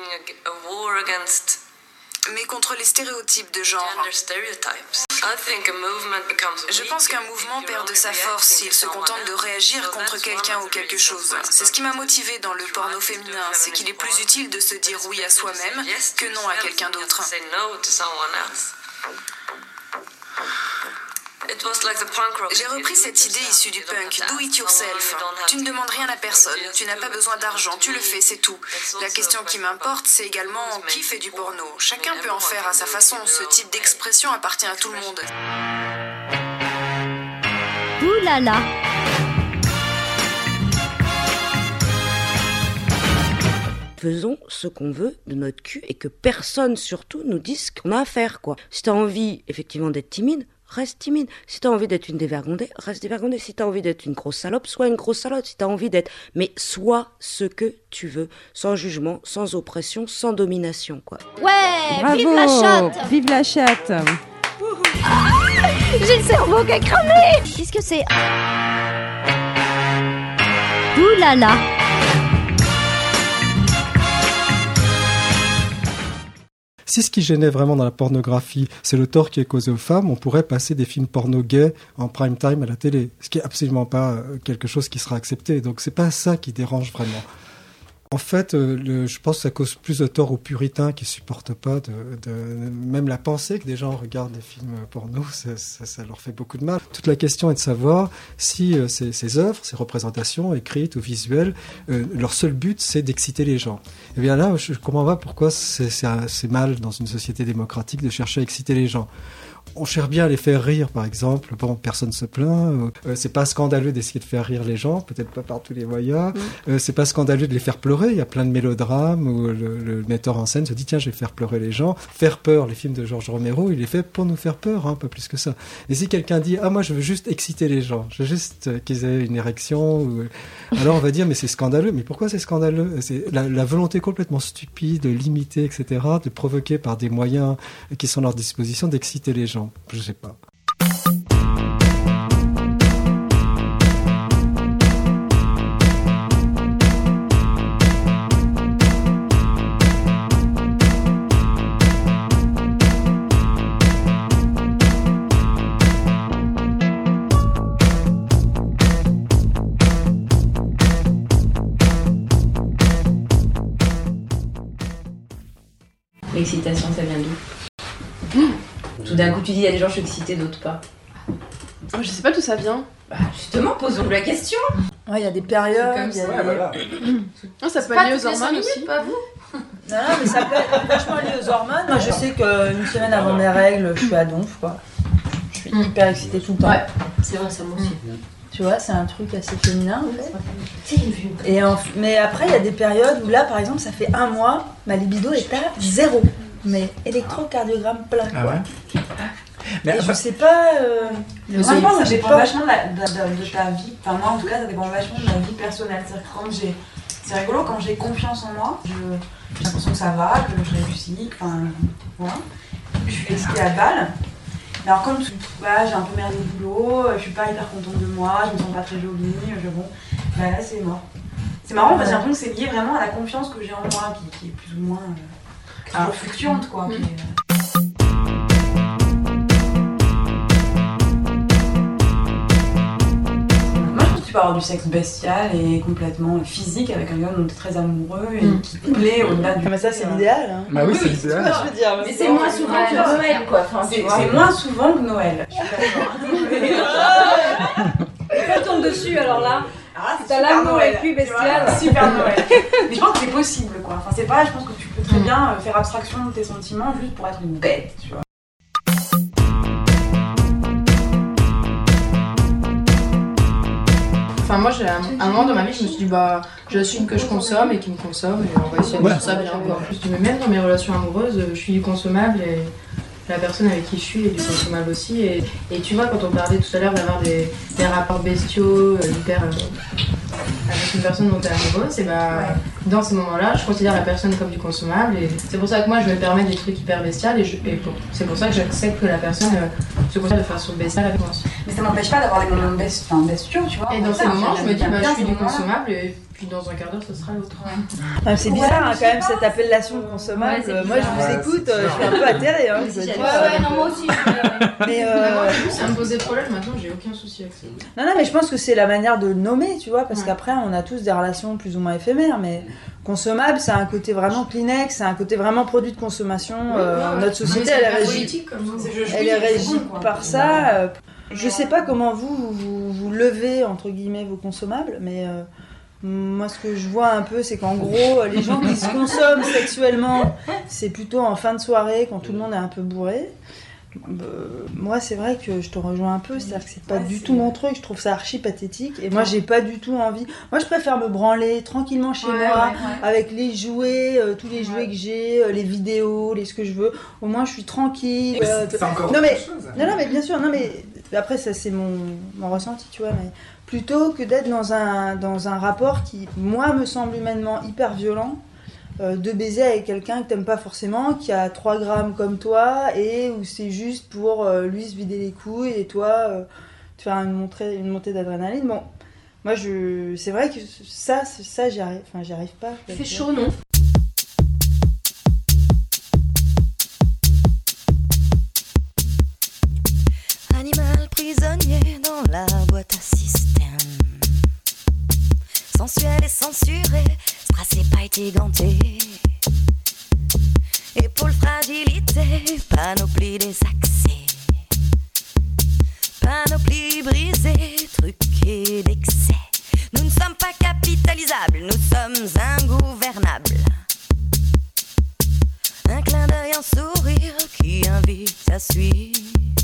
Speaker 5: mais contre les stéréotypes de genre. Je pense qu'un mouvement perd de sa force s'il se contente de réagir contre quelqu'un ou quelque chose. C'est ce qui m'a motivé dans le porno féminin, c'est qu'il est plus utile de se dire oui à soi-même que non à quelqu'un d'autre. J'ai repris cette idée issue du punk, do it yourself. Tu ne demandes rien à personne, tu n'as pas besoin d'argent, tu le fais, c'est tout. La question qui m'importe, c'est également qui fait du porno. Chacun peut en faire à sa façon, ce type d'expression appartient à tout le monde.
Speaker 6: Ouh là là.
Speaker 23: Faisons ce qu'on veut de notre cul et que personne surtout nous dise ce qu'on a à faire, quoi. Si t'as envie effectivement d'être timide, reste timide. Si t'as envie d'être une dévergondée, reste dévergondée. Si t'as envie d'être une grosse salope, sois une grosse salope. Si t'as envie d'être... Mais sois ce que tu veux, sans jugement, sans oppression, sans domination, quoi.
Speaker 6: Ouais,
Speaker 24: bravo,
Speaker 6: vive la chatte.
Speaker 24: Vive la chatte.
Speaker 6: Ah, j'ai le cerveau qui a cramé. Qu'est-ce que c'est? Ouh là là.
Speaker 25: Si ce qui gênait vraiment dans la pornographie, c'est le tort qui est causé aux femmes, on pourrait passer des films porno gays en prime time à la télé, ce qui est absolument pas quelque chose qui sera accepté. Donc c'est pas ça qui dérange vraiment. En fait, euh, le, je pense que ça cause plus de tort aux puritains qui supportent pas de, de même la pensée que des gens regardent des films porno, ça, ça, ça leur fait beaucoup de mal. Toute la question est de savoir si euh, ces, ces œuvres, ces représentations écrites ou visuelles, euh, leur seul but c'est d'exciter les gens. Et bien là, je, je comprends pas pourquoi c'est, c'est, c'est mal dans une société démocratique de chercher à exciter les gens. On cherche bien à les faire rire, par exemple. Bon, personne se plaint. Euh, c'est pas scandaleux d'essayer de faire rire les gens, peut-être pas par tous les moyens. Mmh. Euh, c'est pas scandaleux de les faire pleurer. Il y a plein de mélodrames où le, le metteur en scène se dit tiens, je vais faire pleurer les gens. Faire peur, les films de Georges Romero, il est fait pour nous faire peur, hein, pas plus que ça. Et si quelqu'un dit ah moi je veux juste exciter les gens, je veux juste euh, qu'ils aient une érection, ou... alors on va dire mais c'est scandaleux. Mais pourquoi c'est scandaleux? C'est la, la volonté complètement stupide, limitée, et cetera, de provoquer par des moyens qui sont à leur disposition d'exciter les gens. Je sais pas.
Speaker 26: L'excitation, ça vient d'où? mmh. Tout d'un coup, tu dis il y a des gens je suis excitée, d'autres pas.
Speaker 27: Je sais pas d'où ça vient.
Speaker 26: Bah, justement, posons-nous la question.
Speaker 28: Ouais, il y a des périodes.
Speaker 27: Comme ça.
Speaker 28: Y a
Speaker 27: Ouais,
Speaker 28: des...
Speaker 27: voilà. Non, ça peut être lié aux hormones aussi.
Speaker 26: Pas vous.
Speaker 28: Non, non, mais ça peut être vachement lié aux hormones. Moi, je sais qu'une semaine avant mes règles, je suis à donf, quoi. Je suis mmh. hyper excitée tout le temps.
Speaker 26: Ouais, c'est vrai, ça moi aussi.
Speaker 28: Mmh. Tu vois, c'est un truc assez féminin, en fait. Et en... Mais après, il y a des périodes où là, par exemple, ça fait un mois, ma libido est à zéro. Mais électrocardiogramme plein, quoi.
Speaker 29: Ah ouais.
Speaker 28: Mais et je sais pas... Euh...
Speaker 30: Franchement, ça dépend pas... vachement de, la, de, de, de ta vie. Enfin, moi, en tout cas, ça dépend vachement de ma vie personnelle. C'est-à-dire que quand j'ai... C'est rigolo, quand j'ai confiance en moi, je... j'ai l'impression que ça va, que je réussis, enfin... Voilà. Je suis excitée à balle. Mais alors, comme bah, j'ai un peu merdé au boulot, je suis pas hyper contente de moi, je me sens pas très jolie, je... bon... Bah là, c'est mort. C'est marrant, parce que j'ai l'impression que c'est lié vraiment à la confiance que j'ai en moi, qui, qui est plus ou moins... Euh... Ah, fluctuante quoi. Mmh. Qui est... Moi je pense que tu peux avoir du sexe bestial et complètement physique avec un gars dont tu es très amoureux et mmh. qui te plaît au-delà du.
Speaker 28: Mais ça c'est l'idéal. Hein.
Speaker 29: Bah oui, c'est l'idéal.
Speaker 28: C'est ce que je veux dire.
Speaker 26: Mais c'est moins souvent que Noël quoi. Enfin,
Speaker 30: c'est, c'est moins souvent que Noël.
Speaker 26: On tombe dessus alors là.
Speaker 30: Ah,
Speaker 26: c'est t'as l'amour et plus bestial.
Speaker 30: Super Noël. Mais je pense que c'est possible quoi. Enfin, c'est pas, je pense que tu peux très bien faire abstraction de tes sentiments juste pour être une bête, tu vois.
Speaker 27: Enfin, moi, j'ai un, un moment dans ma vie, je me suis dit, bah, j'assume que je consomme et qu'il me consomme et on va essayer de faire ça bien. Quoi. Mais même dans mes relations amoureuses, je suis consommable et la personne avec qui je suis est du consommable aussi. Et, et tu vois, quand on parlait tout à l'heure d'avoir des, des rapports bestiaux, euh, hyper... Euh, avec une personne dont tu es amoureuse, et bah, ouais. dans ces moments-là, je considère la personne comme du consommable. Et c'est pour ça que moi, je me permets des trucs hyper bestiales. Et, je, et pour, c'est pour ça que j'accepte que la personne euh, se considère de façon bestiale avec moi.
Speaker 30: Mais ça m'empêche pas d'avoir des moments best, enfin, bestiaux, tu vois.
Speaker 27: Et dans ces moments, je me dis, bah, je suis du consommable. Et puis dans un quart d'heure, ce sera l'autre.
Speaker 28: Ah, c'est bizarre hein, quand même cette appellation consommable. Ouais, moi, je vous ouais, écoute, euh, je suis un peu atterrée. Hein,
Speaker 27: ouais, ouais, non, moi aussi.
Speaker 28: Mais euh...
Speaker 27: moi, ça me posait problème. Maintenant, j'ai aucun souci avec ça.
Speaker 28: Non, non, mais je pense que c'est la manière de le nommer, tu vois, parce ouais. qu'après, on a tous des relations plus ou moins éphémères, mais consommable, c'est un côté vraiment Kleenex, c'est un côté vraiment produit de consommation. Oui, euh, ouais, notre société, elle est régie, elle est régie par ça. Euh, je sais pas comment vous, vous, vous levez, entre guillemets, vos consommables, mais... Euh, moi, ce que je vois un peu, c'est qu'en gros, les gens qui se consomment sexuellement, c'est plutôt en fin de soirée, quand tout le monde est un peu bourré. Euh, moi, c'est vrai que je te rejoins un peu, c'est-à-dire que c'est pas ouais, du c'est... tout mon truc, je trouve ça archi pathétique. Et moi, j'ai pas du tout envie. Moi, je préfère me branler tranquillement chez ouais, moi, ouais, ouais. avec les jouets, euh, tous les jouets ouais. que j'ai, euh, les vidéos, les ce que je veux. Au moins, je suis tranquille. Euh,
Speaker 7: c'est encore
Speaker 28: non, mais,
Speaker 7: chose,
Speaker 28: non, non, mais bien sûr, non, mais après, ça, c'est mon, mon ressenti, tu vois. Mais plutôt que d'être dans un, dans un rapport qui, moi, me semble humainement hyper violent, euh, de baiser avec quelqu'un que t'aimes pas forcément, qui a trois grammes comme toi, et où c'est juste pour euh, lui se vider les couilles, et toi, euh, te faire une montée, une montée d'adrénaline. Bon, moi, je, c'est vrai que ça, ça j'y arrive, enfin, j'y arrive pas.
Speaker 27: Il fait chaud, non ?
Speaker 2: Animal prisonnier dans la boîte à système. Sensuel et censuré, strassé, paille éganté. Épaule fragilité, panoplie des accès. Panoplie brisée, truquée d'excès. Nous ne sommes pas capitalisables, nous sommes ingouvernables. Un clin d'œil, un sourire qui invite à suivre.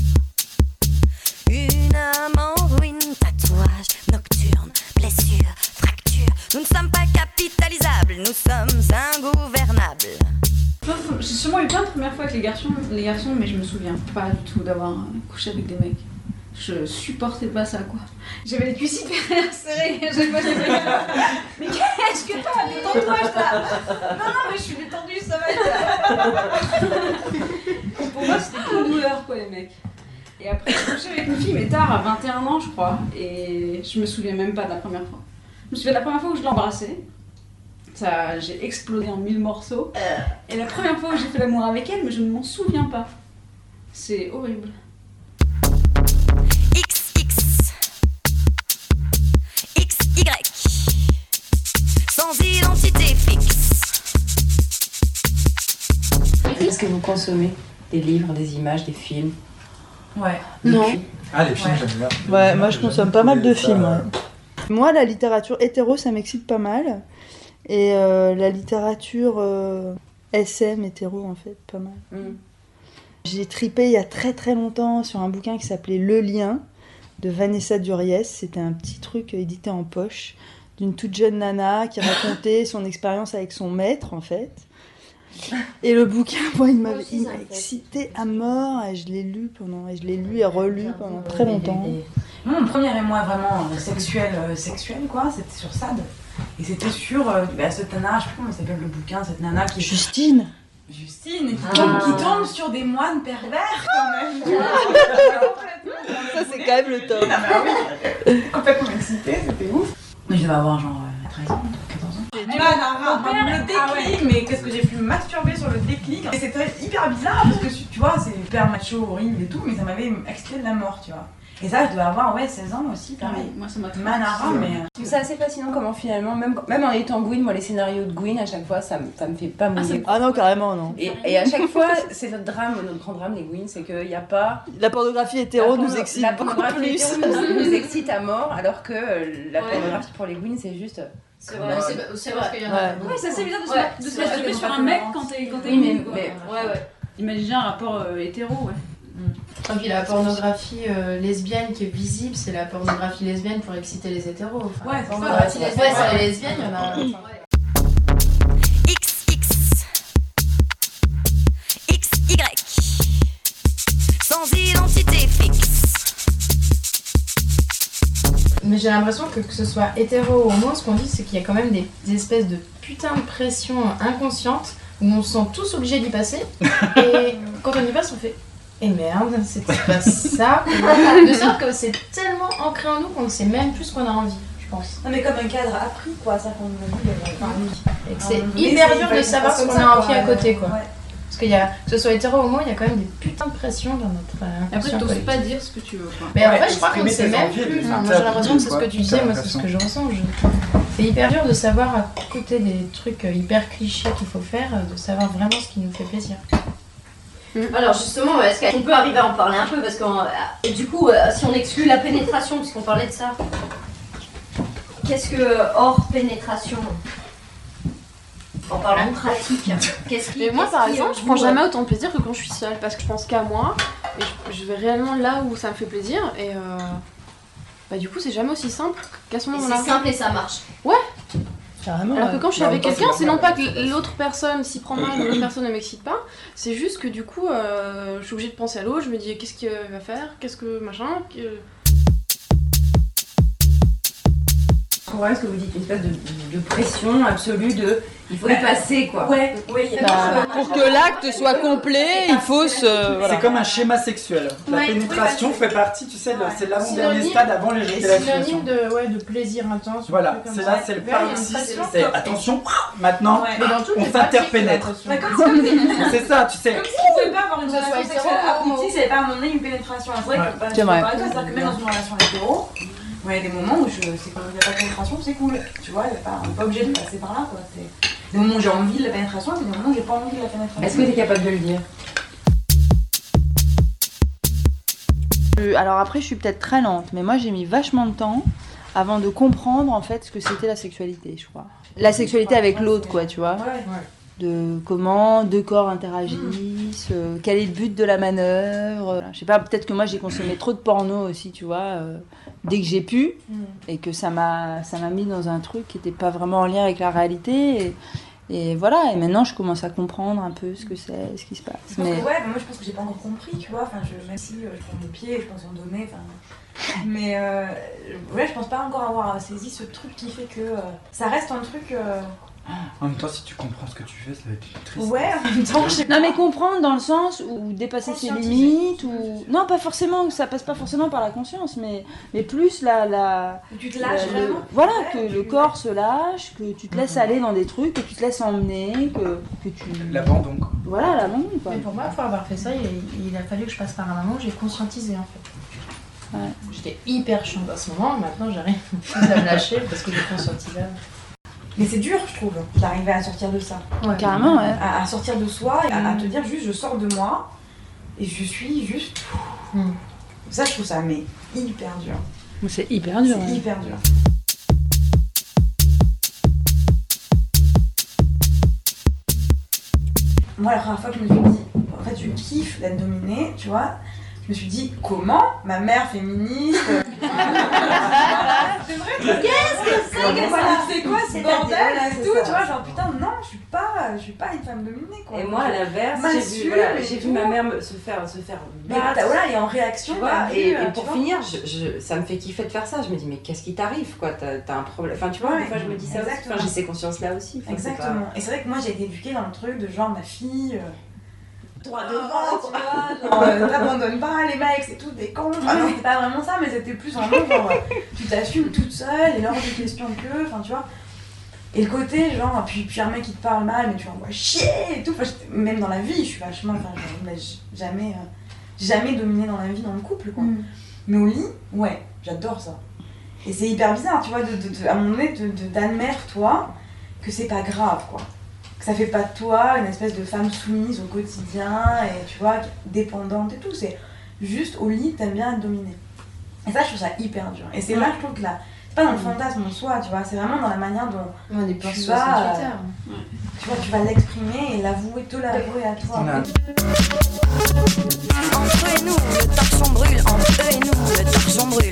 Speaker 2: Une âme en ruine, tatouage nocturne, blessure, fracture. Nous ne sommes pas capitalisables, nous sommes ingouvernables.
Speaker 30: J'ai sûrement eu plein de premières fois avec les garçons, les garçons, mais je me souviens pas du tout d'avoir couché avec des mecs. Je supportais pas ça, quoi. J'avais les cuisses hyper serrées. J'avais pas mais qu'est-ce que t'as? Détends-toi, je t'ai. Non, non, mais je suis détendue, ça va être. Pour moi, c'était une douleur, quoi, les mecs. Et après, j'ai couché avec une fille, mais tard, à vingt et un ans, je crois. Et je me souviens même pas de la première fois. Je me souviens de la première fois où je l'ai embrassée. Ça, j'ai explosé en mille morceaux. Et la première fois où j'ai fait l'amour avec elle, mais je ne m'en souviens pas. C'est horrible.
Speaker 2: X X X Y sans identité fixe.
Speaker 26: Est-ce que vous consommez des livres, des images, des films?
Speaker 30: Ouais.
Speaker 28: Non.
Speaker 7: Ah, les films,
Speaker 28: ouais.
Speaker 7: j'aime bien.
Speaker 28: Ouais, moi je consomme pas mal de films. Ouais. Moi, la littérature hétéro, ça m'excite pas mal. Et euh, la littérature euh, S M hétéro, en fait, pas mal. Mm. J'ai tripé il y a très très longtemps sur un bouquin qui s'appelait Le Lien de Vanessa Duriez. C'était un petit truc édité en poche d'une toute jeune nana qui racontait son expérience avec son maître, en fait. Et le bouquin, moi, il m'a excité à mort et je l'ai lu pendant, et je l'ai lu et relu pendant très longtemps.
Speaker 30: Mon premier émoi vraiment sexuel, euh, sexuel quoi, c'était sur Sade. Et c'était sur euh, bah, cette nana, je sais pas comment s'appelle le bouquin, cette nana qui...
Speaker 28: Justine
Speaker 30: Justine, qui, ah. tombe, qui tombe sur des moines pervers quand même.
Speaker 28: Ça c'est quand même le top.
Speaker 30: Ah, bah, oui. Complètement excitée, c'était ouf. Mais je devais avoir genre euh, treize ans, quatorze ans. Manara, le déclic, ah ouais. Mais qu'est-ce que j'ai pu me masturber sur le déclic. Et c'était hyper bizarre parce que tu vois, c'est hyper macho, horrible et tout, mais ça m'avait excité de la mort, tu vois. Et ça, je devais avoir ouais, seize ans aussi, pareil. Oui, moi ça m'a Manara, mais.
Speaker 26: Je trouve ça assez fascinant comment finalement, même, même en étant Gwyn, moi les scénarios de Gwyn, à chaque fois, ça, ça me fait pas mouiller.
Speaker 28: Ah, ah non, carrément, non.
Speaker 26: Et, et à chaque fois, c'est notre drame, notre grand drame, les Gwyn, c'est qu'il n'y a pas.
Speaker 28: La pornographie hétéro la nous porno... excite la beaucoup plus.
Speaker 26: Nous, nous excite à mort, alors que la ouais. pornographie pour les Gwyn, c'est juste.
Speaker 27: C'est vrai, c'est, c'est parce qu'il y en a.
Speaker 30: Ouais, ouais c'est assez bizarre de se, ouais, de se masturber sur un mec quand t'es quand t'es
Speaker 26: oui, mais, mais
Speaker 30: ouais, ouais. Imaginez un rapport euh, hétéro, ouais.
Speaker 27: Mm. Et puis la pornographie euh, lesbienne qui est visible, c'est la pornographie lesbienne pour exciter les hétéros. Enfin,
Speaker 30: ouais,
Speaker 27: la pornographie lesbienne, c'est les lesbiennes, il y en a. Enfin,
Speaker 2: X X X Y
Speaker 27: Mais j'ai l'impression que que ce soit hétéro ou homo, ce qu'on dit, c'est qu'il y a quand même des, des espèces de putain de pression inconsciente où on se sent tous obligés d'y passer. Et quand on y passe, on fait « Eh merde, c'était pas ça !» De sorte que c'est tellement ancré en nous qu'on ne sait même plus ce qu'on a envie, je pense.
Speaker 30: Non mais comme un cadre appris, quoi, ça qu'on nous a dit. Enfin,
Speaker 27: Et que c'est hyper dur de savoir ce qu'on a envie à côté, quoi. Ouais. Parce qu'il y a, que ce soit hétéro ou homo, il y a quand même des putains de pression dans notre euh,
Speaker 7: Après,
Speaker 27: inconscient
Speaker 7: tu n'oses
Speaker 27: collectif.
Speaker 7: pas dire ce que tu veux. Quoi.
Speaker 27: Mais en
Speaker 7: Ouais,
Speaker 27: fait, je crois qu'on ne sait même
Speaker 7: envies,
Speaker 27: plus.
Speaker 7: les
Speaker 27: Enfin, moi,
Speaker 7: faire
Speaker 27: j'ai l'impression que c'est ce
Speaker 7: quoi.
Speaker 27: que tu disais,
Speaker 7: T'as
Speaker 27: moi, c'est ce que je ressens. Je... C'est hyper dur de savoir, à côté des trucs euh, hyper clichés qu'il faut faire, euh, de savoir vraiment ce qui nous fait plaisir.
Speaker 6: Alors justement, est-ce qu'on peut arriver à en parler un peu? Parce que euh, du coup, euh, si on exclut la pénétration, puisqu'on parlait de ça, qu'est-ce que hors pénétration? En parlant de pratique, qu'est-ce qui...
Speaker 7: Mais moi, par
Speaker 6: qu'est-ce qui
Speaker 7: exemple,
Speaker 6: est
Speaker 7: je prends
Speaker 6: vous,
Speaker 7: jamais
Speaker 6: euh,
Speaker 7: autant de plaisir que quand je suis seule, parce que je pense qu'à moi, et je, je vais réellement là où ça me fait plaisir, et euh, bah du coup, c'est jamais aussi simple qu'à ce
Speaker 6: Et
Speaker 7: moment-là.
Speaker 6: c'est simple et ça marche.
Speaker 7: Ouais.
Speaker 28: Carrément.
Speaker 7: Alors que quand je suis
Speaker 28: Bah,
Speaker 7: avec
Speaker 28: en même temps,
Speaker 7: quelqu'un,
Speaker 28: c'est
Speaker 7: c'est non pas
Speaker 28: normal.
Speaker 7: que l'autre personne s'y prend mal, ou l'autre personne ne m'excite pas, c'est juste que du coup, euh, je suis obligée de penser à l'autre, je me dis qu'est-ce qu'il va faire, qu'est-ce que machin. Que...
Speaker 8: Je comprends ce que vous dites, une espèce de, de pression absolue de il faut y passer quoi.
Speaker 30: Ouais, oui.
Speaker 28: Bah, pour que l'acte soit complet, il faut se. Voilà.
Speaker 9: C'est comme un schéma sexuel. La
Speaker 27: Ouais,
Speaker 9: pénétration
Speaker 27: oui,
Speaker 9: fait partie, tu sais, de- c'est l'avant-dernier
Speaker 27: Synonyme-
Speaker 9: stade avant
Speaker 27: et
Speaker 9: l'éjaculation.
Speaker 27: synonyme de, ouais, de plaisir intense.
Speaker 9: Voilà,
Speaker 27: un truc comme
Speaker 9: c'est
Speaker 27: ça.
Speaker 9: là, c'est le
Speaker 27: Ouais, il y a une
Speaker 9: paroxysme.
Speaker 27: pression.
Speaker 9: C'est attention, maintenant,
Speaker 27: Ouais. Mais dans toutes
Speaker 9: on
Speaker 27: les pratiques,
Speaker 9: s'interpénètre.
Speaker 27: j'ai l'impression.
Speaker 9: C'est ça, tu sais.
Speaker 30: Comme si on pouvait pas avoir une
Speaker 27: Que ce
Speaker 30: relation
Speaker 27: soit
Speaker 30: sexuelle
Speaker 27: hétéro ou
Speaker 30: aboutie, c'est pas à un moment donné une pénétration. C'est vrai
Speaker 9: Ouais.
Speaker 30: que bah, je
Speaker 28: C'est
Speaker 30: suis
Speaker 28: vrai.
Speaker 30: d'accord avec toi, c'est-à-dire que même dans une relation hétéro, il y a des moments où je, c'est quand il n'y a pas de pénétration, c'est cool. Tu vois, il y a pas, on n'est pas obligé de passer par là. Quoi. C'est des moments où j'ai envie de la pénétration et des moments où j'ai pas envie de la pénétration.
Speaker 8: Est-ce que tu es capable de le dire?
Speaker 28: Euh, Alors après, je suis peut-être très lente, mais moi j'ai mis vachement de temps avant de comprendre en fait ce que c'était la sexualité, je crois. La sexualité avec l'autre, quoi, tu vois.
Speaker 30: Ouais.
Speaker 28: De comment deux corps interagissent, euh, quel est le but de la manœuvre. euh, Je sais pas, peut-être que moi j'ai consommé trop de porno aussi, tu vois, euh, dès que j'ai pu, et que ça m'a ça m'a mis dans un truc qui n'était pas vraiment en lien avec la réalité. Et, et voilà, et maintenant je commence à comprendre un peu ce que c'est, ce qui se passe.
Speaker 30: Je pense
Speaker 28: Mais
Speaker 30: que, ouais, bah, moi je pense que j'ai pas encore compris, tu vois. Enfin, je, même si euh, je prends mon pied, je pense en donner. Enfin, mais euh, ouais, je pense pas encore avoir saisi ce truc qui fait que euh, ça reste un truc. Euh,
Speaker 9: En même temps, si tu comprends ce que tu fais, ça va être triste.
Speaker 30: Ouais, en même temps, je sais pas.
Speaker 28: non mais comprendre dans le sens où dépasser ses limites ou non pas forcément, ça passe pas forcément par la conscience, mais mais plus la la
Speaker 30: tu te lâches
Speaker 28: la- le-
Speaker 30: vraiment.
Speaker 28: voilà,
Speaker 30: Ouais,
Speaker 28: que
Speaker 30: tu-
Speaker 28: le corps se lâche, que tu te laisses aller dans des trucs, que tu te laisses emmener, que que tu
Speaker 9: L'abandon, quoi.
Speaker 28: voilà l'abandon quoi.
Speaker 27: Mais pour moi, pour avoir fait ça, il, il a fallu que je passe par un moment où j'ai conscientisé en fait.
Speaker 28: Ouais.
Speaker 27: J'étais hyper chiante à ce moment, maintenant j'arrive à me lâcher parce que j'ai conscientisé.
Speaker 30: Mais c'est dur, je trouve, d'arriver à sortir de ça.
Speaker 28: Ouais. Carrément, ouais.
Speaker 30: À, à sortir de soi, et à, à te dire juste je sors de moi et je suis juste.
Speaker 27: Mm.
Speaker 30: Ça, je trouve ça mais hyper dur.
Speaker 28: C'est hyper dur.
Speaker 30: C'est
Speaker 28: ouais.
Speaker 30: hyper dur. Moi, la première fois que je me suis dit, en fait, je kiffe d'être dominée, tu vois, je me suis dit, comment ma mère féministe. C'est vrai,
Speaker 6: Qu'est-ce que c'est que
Speaker 30: voilà,
Speaker 6: ça
Speaker 30: c'est quoi ce
Speaker 6: C'est
Speaker 30: bordel
Speaker 6: voilà,
Speaker 30: et
Speaker 6: c'est
Speaker 30: tout,
Speaker 6: ça.
Speaker 30: tu vois, genre putain, non, je suis pas, je suis pas une femme dominée, quoi.
Speaker 8: Et moi, à l'inverse, j'ai vu,
Speaker 30: M'assume
Speaker 8: voilà,
Speaker 30: et
Speaker 8: j'ai vu
Speaker 30: tout.
Speaker 8: ma mère me- se faire, se faire
Speaker 30: Mais
Speaker 8: battre.
Speaker 30: t'as- voilà, et en réaction,
Speaker 8: Tu
Speaker 30: t'as
Speaker 8: vois,
Speaker 30: vu,
Speaker 8: et,
Speaker 30: euh,
Speaker 8: et
Speaker 30: tu
Speaker 8: pour
Speaker 30: vois.
Speaker 8: finir, je, je- ça me fait kiffer de faire ça. Je me dis, mais qu'est-ce qui t'arrive, quoi? T'as t'as un problème. Enfin, tu vois,
Speaker 30: Ouais,
Speaker 8: des fois, je me dis ça aussi.
Speaker 30: exactement.
Speaker 8: Enfin, j'ai ces consciences-là aussi. Enfin, c'est
Speaker 30: Exactement. Et c'est vrai que moi j'ai été éduquée dans le truc de genre ma fille. Euh... Droit devant, tu vois, genre, euh, t'abandonnes pas les mecs, c'est tout des cons. Enfin, non, c'était pas vraiment ça, mais c'était plus en mode genre, euh, tu t'assumes toute seule et lors de questions que, enfin, tu vois. Et le côté, genre, puis, puis un mec qui te parle mal, mais tu l'envoies chier et tout. Enfin, j'étais- même dans la vie, je suis vachement. Enfin, je- mais j- jamais, euh, j'ai jamais dominé dans la vie, dans le couple, quoi.
Speaker 28: Mm.
Speaker 30: Mais au lit, ouais, j'adore ça. Et c'est hyper bizarre, tu vois, de, de, de- à un moment donné, de- de- d'admettre, toi, que c'est pas grave, quoi. Que ça fait pas de toi une espèce de femme soumise au quotidien et, tu vois, dépendante et tout. C'est juste au lit, t'aimes bien être dominée. Et ça, je trouve ça hyper dur. Et c'est là que je trouve que là, c'est pas dans le fantasme en soi, tu vois, c'est vraiment dans la manière dont
Speaker 27: On est
Speaker 30: tu
Speaker 27: plus
Speaker 30: vas,
Speaker 27: soixante-huit
Speaker 30: euh,
Speaker 27: heures.
Speaker 30: tu vois, tu vas l'exprimer et l'avouer, te l'avouer à toi.
Speaker 9: On a-
Speaker 2: Entre eux et nous, le torchon brûle. Entre eux et nous, le torchon brûle.